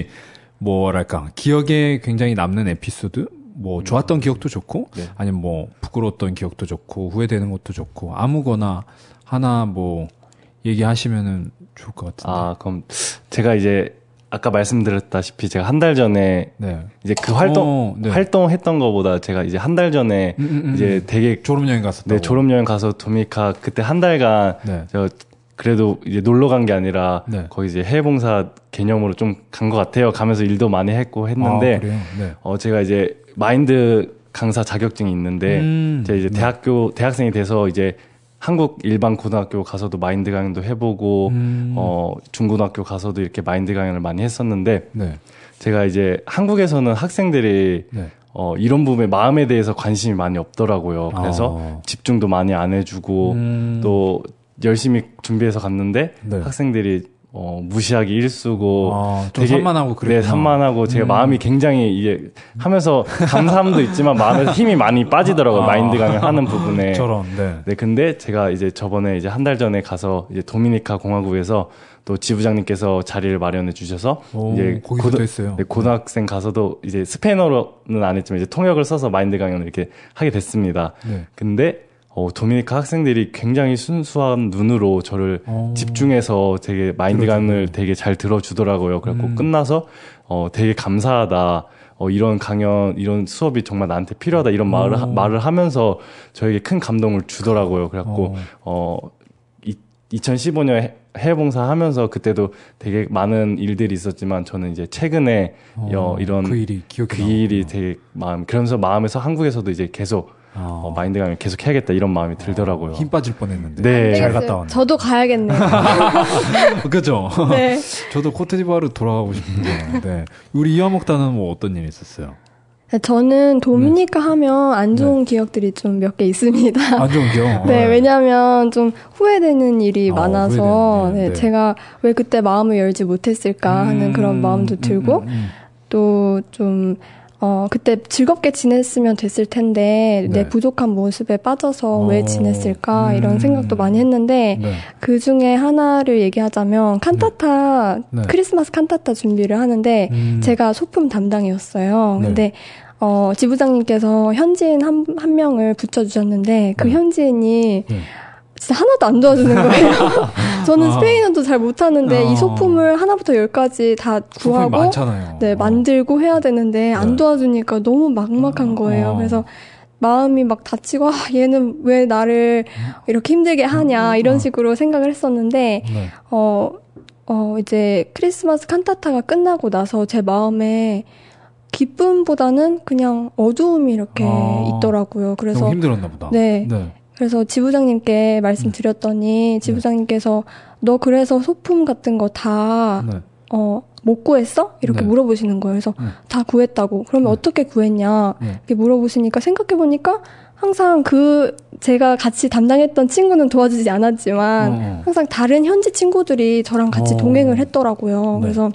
뭐랄까 기억에 굉장히 남는 에피소드? 뭐 좋았던 기억도 좋고 네. 아니면 뭐 부끄러웠던 기억도 좋고 후회되는 것도 좋고 아무거나 하나 뭐 얘기하시면은 좋을 것 같은데. 아 그럼 제가 이제 아까 말씀드렸다시피 제가 한 달 전에 네. 이제 그 활동 오, 네. 활동했던 거보다 제가 이제 한 달 전에 음, 음, 음. 이제 되게 졸업여행 갔었다고. 네, 졸업여행 가서 도미니카 그때 한 달간 네. 저 그래도 이제 놀러 간 게 아니라 네. 거기 이제 해외 봉사 개념으로 좀 간 것 같아요. 가면서 일도 많이 했고 했는데 아, 그래요? 네. 어 제가 이제 마인드 강사 자격증이 있는데 음, 제가 이제 네. 대학교 대학생이 돼서 이제 한국 일반 고등학교 가서도 마인드 강연도 해보고 음. 어 중고등학교 가서도 이렇게 마인드 강연을 많이 했었는데 네. 제가 이제 한국에서는 학생들이 네. 어 이런 부분에 마음에 대해서 관심이 많이 없더라고요. 그래서 아. 집중도 많이 안 해주고 음. 또 열심히 준비해서 갔는데 네. 학생들이 어, 무시하기 일쑤고. 아, 좀 되게, 산만하고 그래요. 네, 산만하고 제가 음. 마음이 굉장히 이게 하면서 감사함도 있지만 마음에서 힘이 많이 빠지더라고요. 아. 마인드 강연 하는 부분에. 저런, 네. 네, 근데 제가 이제 저번에 이제 한 달 전에 가서 이제 도미니카 공화국에서 또 지부장님께서 자리를 마련해 주셔서 오, 이제 고등, 했어요. 네, 고등학생 가서도 이제 스페인어로는 안 했지만 이제 통역을 써서 마인드 강연을 이렇게 하게 됐습니다. 네. 근데 어, 도미니카 학생들이 굉장히 순수한 눈으로 저를 오. 집중해서 되게 마인드 강연을 되게 잘 들어주더라고요. 그래갖고 음. 끝나서 어, 되게 감사하다. 어, 이런 강연, 이런 수업이 정말 나한테 필요하다. 이런 말을, 하, 말을 하면서 저에게 큰 감동을 주더라고요. 그래갖고 오. 어, 이, 이천십오 년 해외 봉사 하면서 그때도 되게 많은 일들이 있었지만 저는 이제 최근에 어, 어, 이런 그 일이 기억이 그 일이 되게 마음, 그러면서 마음에서 한국에서도 이제 계속 어, 마인드 강연 계속 해야겠다 이런 마음이 들더라고요. 어, 힘 빠질 뻔했는데. 네. 잘 갔다 왔네. 저도 가야겠네요. 그죠? 네. 저도 코트디부아르 돌아가고 싶은데. 네. 우리 이화목단은 뭐 어떤 일이 있었어요? 저는 도미니카 네. 하면 안 좋은 네. 기억들이 좀 몇 개 있습니다. 안 좋은 기억? 네, 네, 왜냐하면 좀 후회되는 일이 아, 많아서 네, 네. 제가 왜 그때 마음을 열지 못했을까 하는 음, 그런 마음도 들고 음, 음, 음. 또 좀 어, 그때 즐겁게 지냈으면 됐을 텐데, 네. 내 부족한 모습에 빠져서 오. 왜 지냈을까, 음. 이런 생각도 많이 했는데, 네. 그 중에 하나를 얘기하자면, 칸타타, 네. 크리스마스 칸타타 준비를 하는데, 음. 제가 소품 담당이었어요. 네. 근데, 어, 지부장님께서 현지인 한, 한 명을 붙여주셨는데, 그 네. 현지인이, 네. 진짜 하나도 안 도와주는 거예요. 저는 아. 스페인어도 잘 못하는데 아. 이 소품을 하나부터 열까지 다 구하고 많잖아요. 네, 만들고 해야 되는데 안 네. 도와주니까 너무 막막한 거예요. 아. 그래서 마음이 막 다치고 아, 얘는 왜 나를 이렇게 힘들게 하냐 이런 식으로 생각을 했었는데 네. 어, 어 이제 크리스마스 칸타타가 끝나고 나서 제 마음에 기쁨보다는 그냥 어두움이 이렇게 아. 있더라고요. 그래서 너무 힘들었나 보다. 네. 네. 그래서 지부장님께 말씀드렸더니 지부장님께서 너 그래서 소품 같은 거 다 네. 어, 못 구했어? 이렇게 네. 물어보시는 거예요. 그래서 네. 다 구했다고. 그러면 네. 어떻게 구했냐? 네. 이렇게 물어보시니까 생각해보니까 항상 그 제가 같이 담당했던 친구는 도와주지 않았지만 어. 항상 다른 현지 친구들이 저랑 같이 어. 동행을 했더라고요. 네. 그래서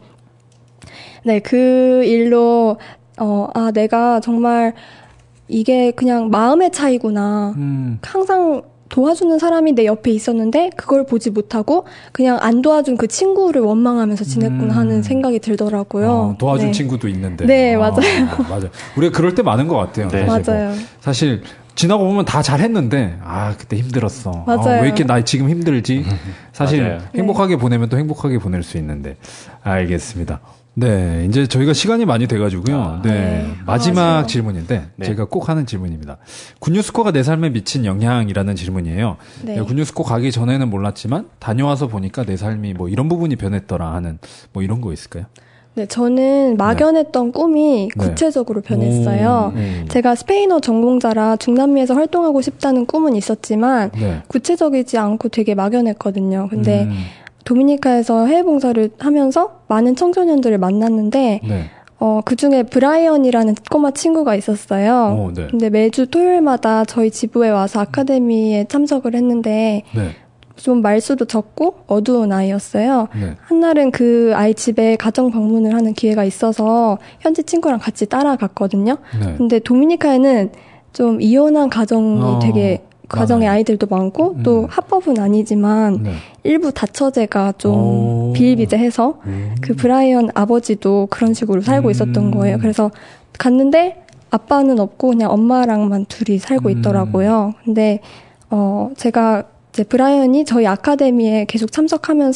네, 그 일로 어, 아 내가 정말 이게 그냥 마음의 차이구나. 음. 항상 도와주는 사람이 내 옆에 있었는데 그걸 보지 못하고 그냥 안 도와준 그 친구를 원망하면서 지냈구나 음. 하는 생각이 들더라고요. 어, 도와준 네. 친구도 있는데. 네, 아, 맞아요. 맞아요. 우리가 그럴 때 많은 것 같아요. 네. 사실 맞아요. 뭐 사실 지나고 보면 다 잘했는데 아 그때 힘들었어. 맞아요. 아, 왜 이렇게 나 지금 힘들지? 사실 행복하게 네. 보내면 또 행복하게 보낼 수 있는데. 알겠습니다. 네, 이제 저희가 시간이 많이 돼가지고요. 아, 네. 네. 마지막 아, 질문인데, 네. 제가 꼭 하는 질문입니다. 군유스코가 내 삶에 미친 영향이라는 질문이에요. 네. 네, 군유스코 가기 전에는 몰랐지만, 다녀와서 보니까 내 삶이 뭐 이런 부분이 변했더라 하는, 뭐 이런 거 있을까요? 네, 저는 막연했던 네. 꿈이 구체적으로 네. 변했어요. 오, 음. 제가 스페인어 전공자라 중남미에서 활동하고 싶다는 꿈은 있었지만, 네. 구체적이지 않고 되게 막연했거든요. 근데, 음. 도미니카에서 해외 봉사를 하면서 많은 청소년들을 만났는데 네. 어, 그중에 브라이언이라는 꼬마 친구가 있었어요. 오, 네. 근데 매주 토요일마다 저희 지부에 와서 아카데미에 참석을 했는데 네. 좀 말수도 적고 어두운 아이였어요. 네. 한날은 그 아이 집에 가정 방문을 하는 기회가 있어서 현지 친구랑 같이 따라갔거든요. 네. 근데 도미니카에는 좀 이혼한 가정이 어. 되게 가정의 아이들도 많고 음. 또 합법은 아니지만 네. 일부 다처제가 좀 비일비재해서 음. 그 브라이언 아버지도 그런 식으로 살고 음. 있었던 거예요. 그래서 갔는데 아빠는 없고 그냥 엄마랑만 둘이 살고 있더라고요. 근데 어 제가 이제 브라이언이 저희 아카데미에 계속 참석하면서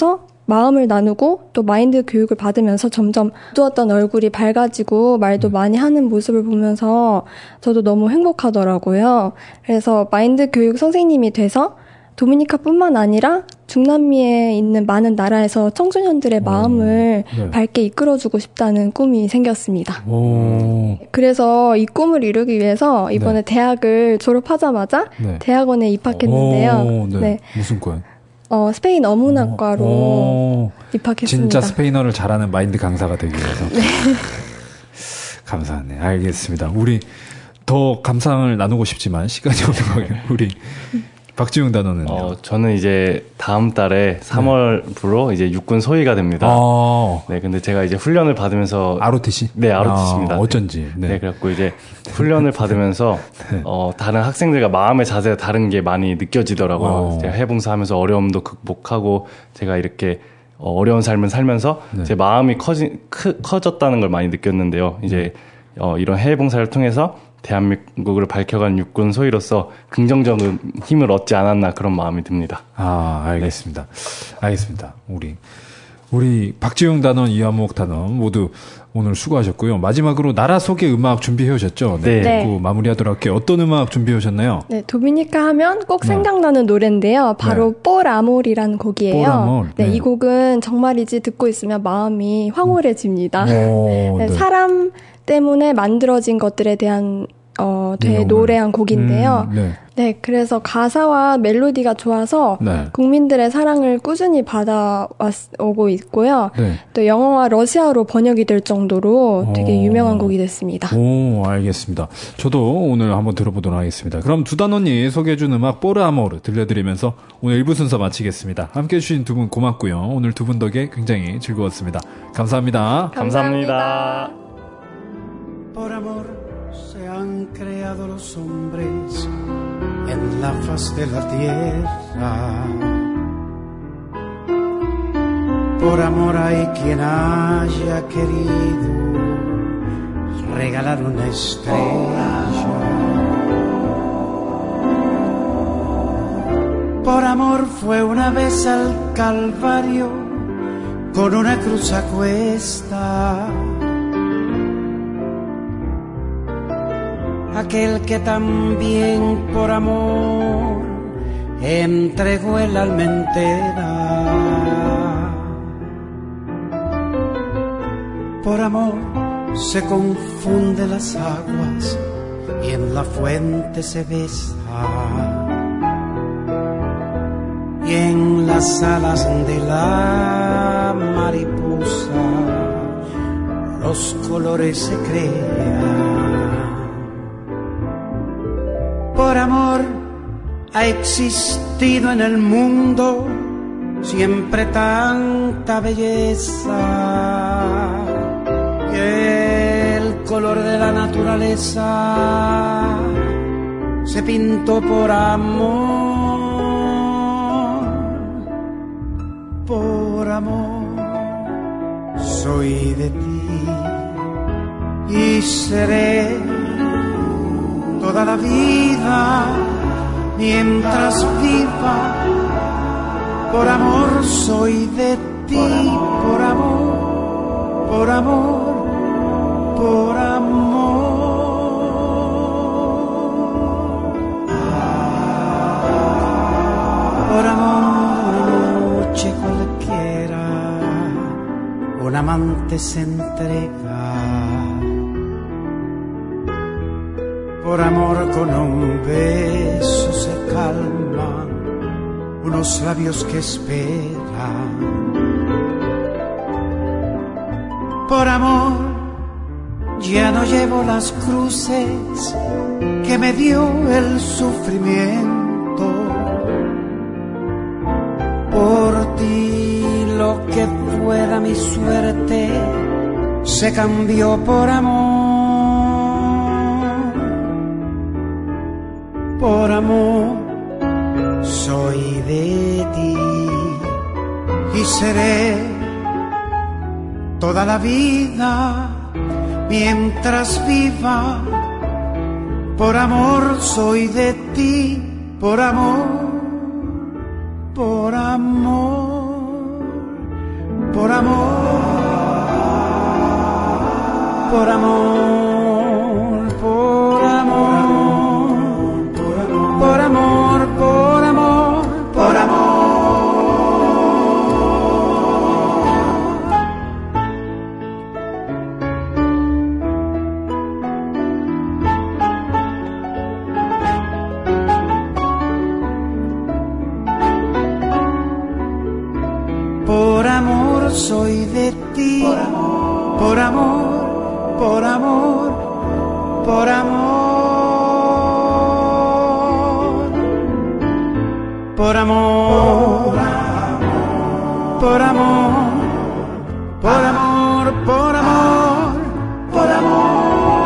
마음을 나누고 또 마인드 교육을 받으면서 점점 어두웠던 얼굴이 밝아지고 말도 많이 하는 모습을 보면서 저도 너무 행복하더라고요. 그래서 마인드 교육 선생님이 돼서 도미니카뿐만 아니라 중남미에 있는 많은 나라에서 청소년들의 마음을 오, 네. 밝게 이끌어주고 싶다는 꿈이 생겼습니다. 오. 그래서 이 꿈을 이루기 위해서 이번에 네. 대학을 졸업하자마자 네. 대학원에 입학했는데요. 오, 네. 네. 무슨 과요? 어, 스페인 어문학과로 오, 입학했습니다. 진짜 스페인어를 잘하는 마인드 강사가 되기 위해서. 네. 감사하네. 알겠습니다. 우리 더 감상을 나누고 싶지만 시간이 없는 거예요. 우리 박지웅 단원은요? 어, 저는 이제 다음 달에 삼월부로 네. 이제 육군 소위가 됩니다. 아. 네, 근데 제가 이제 훈련을 받으면서 아르오티씨? 네, 아르오티씨입니다. 아, 어쩐지. 네. 네, 그래갖고 이제 훈련을 받으면서 네. 어, 다른 학생들과 마음의 자세가 다른 게 많이 느껴지더라고요. 어. 제가 해봉사하면서 어려움도 극복하고 제가 이렇게 어, 어려운 삶을 살면서 네. 제 마음이 커지, 크, 커졌다는 걸 많이 느꼈는데요. 이제 어, 이런 해외봉사를 통해서 대한민국을 밝혀간 육군 소위로서 긍정적인 힘을 얻지 않았나 그런 마음이 듭니다. 아, 알겠습니다. 네. 알겠습니다. 우리 우리 박지웅 단원, 이완목 단원 모두 오늘 수고하셨고요. 마지막으로 나라 소개 음악 준비해 오셨죠? 네. 네. 그 마무리하도록 할게요. 어떤 음악 준비해 오셨나요? 네, 도미니카 하면 꼭 생각나는 네. 노래인데요. 바로 네. 뽀르 아모르라는 곡이에요. 뽀르 아모르. 네, 네, 이 곡은 정말이지 듣고 있으면 마음이 황홀해집니다. 오, 네. 네. 사람 때문에 만들어진 것들에 대한 어, 되 노래한 곡인데요. 음, 네. 네, 그래서 가사와 멜로디가 좋아서 네. 국민들의 사랑을 꾸준히 받아오고 있고요. 네. 또 영어와 러시아어로 번역이 될 정도로 되게 오. 유명한 곡이 됐습니다. 오, 알겠습니다. 저도 오늘 한번 들어보도록 하겠습니다. 그럼 두 단원이 소개해준 음악 뽀르 아모르 들려드리면서 오늘 일 부 순서 마치겠습니다. 함께해 주신 두 분 고맙고요. 오늘 두 분 덕에 굉장히 즐거웠습니다. 감사합니다. 감사합니다. 감사합니다. Han creado los hombres en la faz de la tierra. Por amor hay quien haya querido regalar una estrella. Por amor fue una vez al Calvario con una cruz a cuesta. Aquel que también por amor entregó el alma entera. Por amor se confunden las aguas y en la fuente se besa. Y en las alas de la mariposa los colores se crean. Por amor ha existido en el mundo siempre tanta belleza, que el color de la naturaleza se pintó por amor, por amor. Soy de ti y seré toda la vida mientras viva. Por amor soy de ti, por amor, por amor, por amor. Por amor una noche cualquiera un amante se entrega. Por amor con un beso se calman unos labios que esperan. Por amor ya no llevo las cruces que me dio el sufrimiento. Por ti lo que fuera mi suerte se cambió por amor. Por amor soy de ti y seré toda la vida mientras viva. Por amor soy de ti, por amor, por amor, por amor, por amor, por amor, por amor, por amor, por amor, por amor. Por amor soy de ti, por amor, por amor, por amor, por amor, por amor, por amor, por amor, por amor, por amor.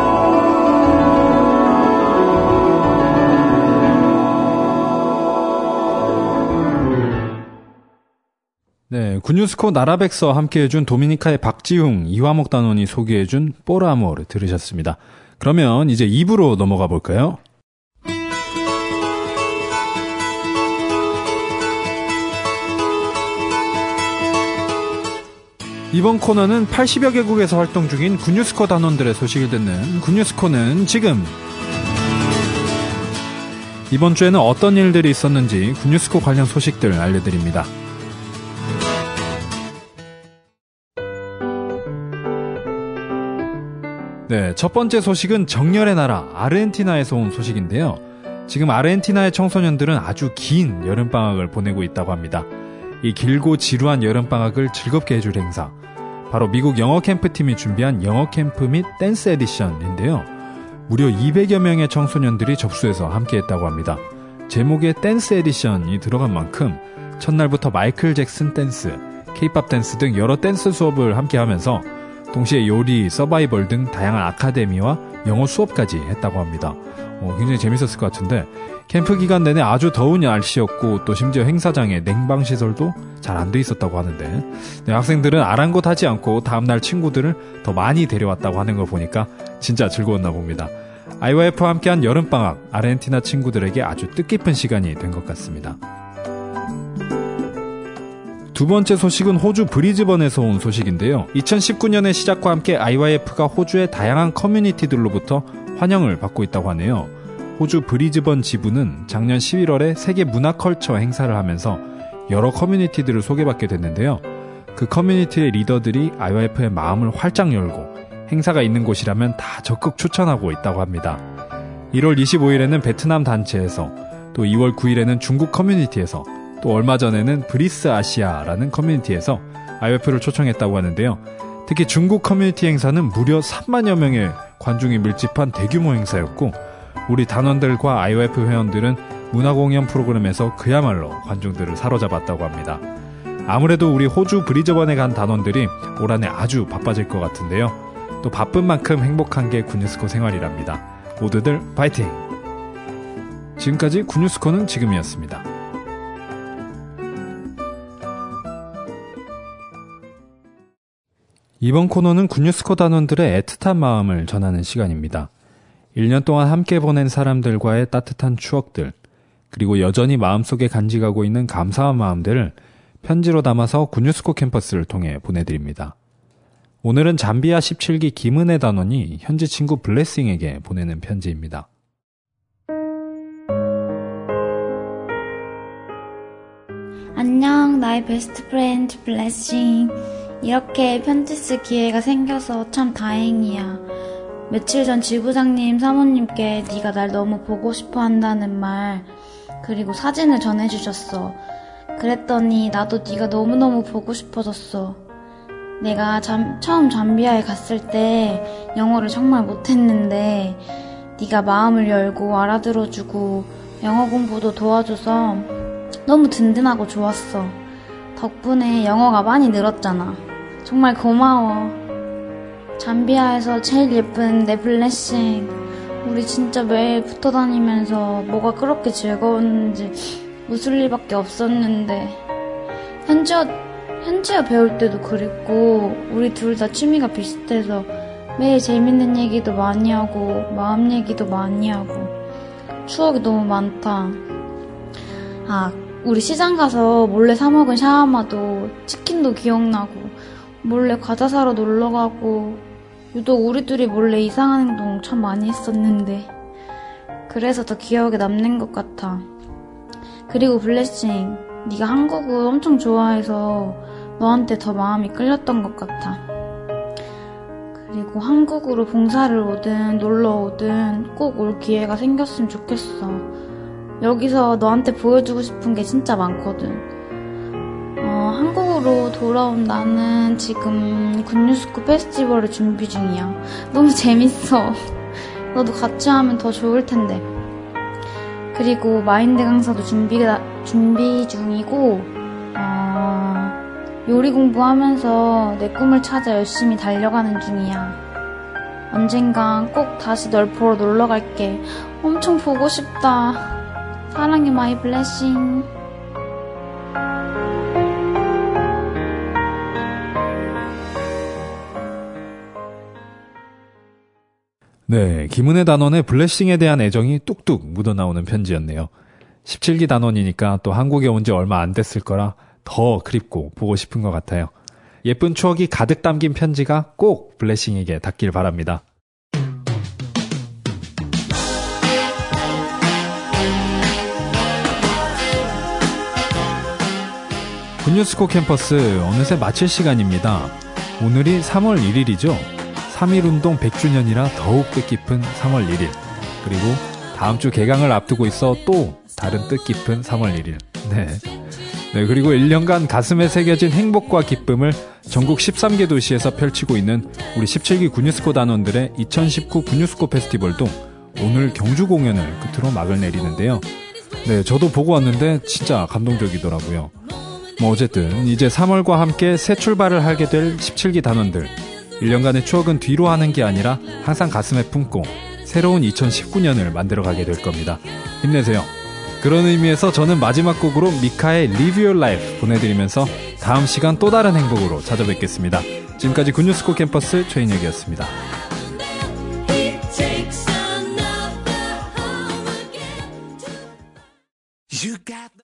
네, 군유스코 나라백서 함께해준 도미니카의 박지웅, 이화목 단원이 소개해준 뽀라모를 들으셨습니다. 그러면 이제 이 부로 넘어가 볼까요? 이번 코너는 팔십여 개국에서 활동 중인 군유스코 단원들의 소식을 듣는 군유스코는 지금. 이번 주에는 어떤 일들이 있었는지 군유스코 관련 소식들 알려드립니다. 네, 첫 번째 소식은 정열의 나라 아르헨티나에서 온 소식인데요. 지금 아르헨티나의 청소년들은 아주 긴 여름방학을 보내고 있다고 합니다. 이 길고 지루한 여름방학을 즐겁게 해줄 행사, 바로 미국 영어 캠프팀이 준비한 영어 캠프 및 댄스 에디션인데요. 무려 이백여 명의 청소년들이 접수해서 함께했다고 합니다. 제목에 댄스 에디션이 들어간 만큼 첫날부터 마이클 잭슨 댄스, 케이팝 댄스 등 여러 댄스 수업을 함께하면서 동시에 요리, 서바이벌 등 다양한 아카데미와 영어 수업까지 했다고 합니다. 어, 굉장히 재밌었을 것 같은데 캠프 기간 내내 아주 더운 날씨였고 또 심지어 행사장에 냉방시설도 잘 안 돼 있었다고 하는데 네, 학생들은 아랑곳하지 않고 다음날 친구들을 더 많이 데려왔다고 하는 걸 보니까 진짜 즐거웠나 봅니다. 아이와이에프와 함께한 여름방학, 아르헨티나 친구들에게 아주 뜻깊은 시간이 된 것 같습니다. 두 번째 소식은 호주 브리즈번에서 온 소식인데요. 이천십구 년의 시작과 함께 아이와이에프가 호주의 다양한 커뮤니티들로부터 환영을 받고 있다고 하네요. 호주 브리즈번 지부는 작년 십일월에 세계 문화컬처 행사를 하면서 여러 커뮤니티들을 소개받게 됐는데요. 그 커뮤니티의 리더들이 아이와이에프의 마음을 활짝 열고 행사가 있는 곳이라면 다 적극 추천하고 있다고 합니다. 일월 이십오일에는 베트남 단체에서, 또 이월 구일에는 중국 커뮤니티에서, 또 얼마 전에는 브리스 아시아라는 커뮤니티에서 아이와이에프를 초청했다고 하는데요. 특히 중국 커뮤니티 행사는 무려 삼만여 명의 관중이 밀집한 대규모 행사였고 우리 단원들과 아이와이에프 회원들은 문화공연 프로그램에서 그야말로 관중들을 사로잡았다고 합니다. 아무래도 우리 호주 브리즈번에 간 단원들이 올 한해 아주 바빠질 것 같은데요. 또 바쁜 만큼 행복한 게 군유스코 생활이랍니다. 모두들 파이팅! 지금까지 군유스코는 지금이었습니다. 이번 코너는 군유스코 단원들의 애틋한 마음을 전하는 시간입니다. 일 년 동안 함께 보낸 사람들과의 따뜻한 추억들, 그리고 여전히 마음속에 간직하고 있는 감사한 마음들을 편지로 담아서 군유스코 캠퍼스를 통해 보내드립니다. 오늘은 잠비아 십칠기 김은혜 단원이 현지 친구 블레싱에게 보내는 편지입니다. 안녕, 나의 베스트 프렌드 블레싱. 이렇게 편지 쓸 기회가 생겨서 참 다행이야. 며칠 전 지부장님 사모님께 네가 날 너무 보고 싶어 한다는 말, 그리고 사진을 전해주셨어. 그랬더니 나도 네가 너무너무 보고 싶어졌어. 내가 잠, 처음 잠비아에 갔을 때 영어를 정말 못했는데 네가 마음을 열고 알아들어주고 영어 공부도 도와줘서 너무 든든하고 좋았어. 덕분에 영어가 많이 늘었잖아. 정말 고마워. 잠비아에서 제일 예쁜 내 블레싱. 우리 진짜 매일 붙어다니면서 뭐가 그렇게 즐거웠는지 웃을 일밖에 없었는데 현지어, 현지어 배울 때도 그립고 우리 둘 다 취미가 비슷해서 매일 재밌는 얘기도 많이 하고 마음 얘기도 많이 하고 추억이 너무 많다. 아, 우리 시장 가서 몰래 사 먹은 샤워마도 치킨도 기억나고 몰래 과자 사러 놀러 가고 유독 우리 둘이 몰래 이상한 행동 참 많이 했었는데 그래서 더 기억에 남는 것 같아. 그리고 블레싱, 네가 한국을 엄청 좋아해서 너한테 더 마음이 끌렸던 것 같아. 그리고 한국으로 봉사를 오든 놀러 오든 꼭 올 기회가 생겼으면 좋겠어. 여기서 너한테 보여주고 싶은 게 진짜 많거든. 어, 한국으로 돌아온 나는 지금 굿뉴스코 페스티벌을 준비 중이야. 너무 재밌어. 너도 같이 하면 더 좋을 텐데. 그리고 마인드 강사도 준비가, 준비 중이고 어, 요리 공부하면서 내 꿈을 찾아 열심히 달려가는 중이야. 언젠간 꼭 다시 널 보러 놀러 갈게. 엄청 보고 싶다. 사랑해 마이 블레싱. 네, 김은혜 단원의 블레싱에 대한 애정이 뚝뚝 묻어나오는 편지였네요. 십칠 기 단원이니까 또 한국에 온 지 얼마 안 됐을 거라 더 그립고 보고 싶은 것 같아요. 예쁜 추억이 가득 담긴 편지가 꼭 블레싱에게 닿길 바랍니다. 굿뉴스코 캠퍼스 어느새 마칠 시간입니다. 오늘이 삼월 일일이죠. 삼일운동 백 주년이라 더욱 뜻깊은 삼월 일일. 그리고 다음 주 개강을 앞두고 있어 또 다른 뜻깊은 삼월 일일. 네. 네, 그리고 일 년간 가슴에 새겨진 행복과 기쁨을 전국 십삼 개 도시에서 펼치고 있는 우리 십칠 기 굿뉴스코 단원들의 이천십구 굿뉴스코 페스티벌도 오늘 경주 공연을 끝으로 막을 내리는데요. 네, 저도 보고 왔는데 진짜 감동적이더라고요. 뭐 어쨌든 이제 삼월과 함께 새 출발을 하게 될 십칠 기 단원들. 일 년간의 추억은 뒤로 하는 게 아니라 항상 가슴에 품고 새로운 이천십구 년을 만들어가게 될 겁니다. 힘내세요. 그런 의미에서 저는 마지막 곡으로 미카의 Live Your Life 보내드리면서 다음 시간 또 다른 행복으로 찾아뵙겠습니다. 지금까지 굿뉴스코 캠퍼스 최인혁이었습니다.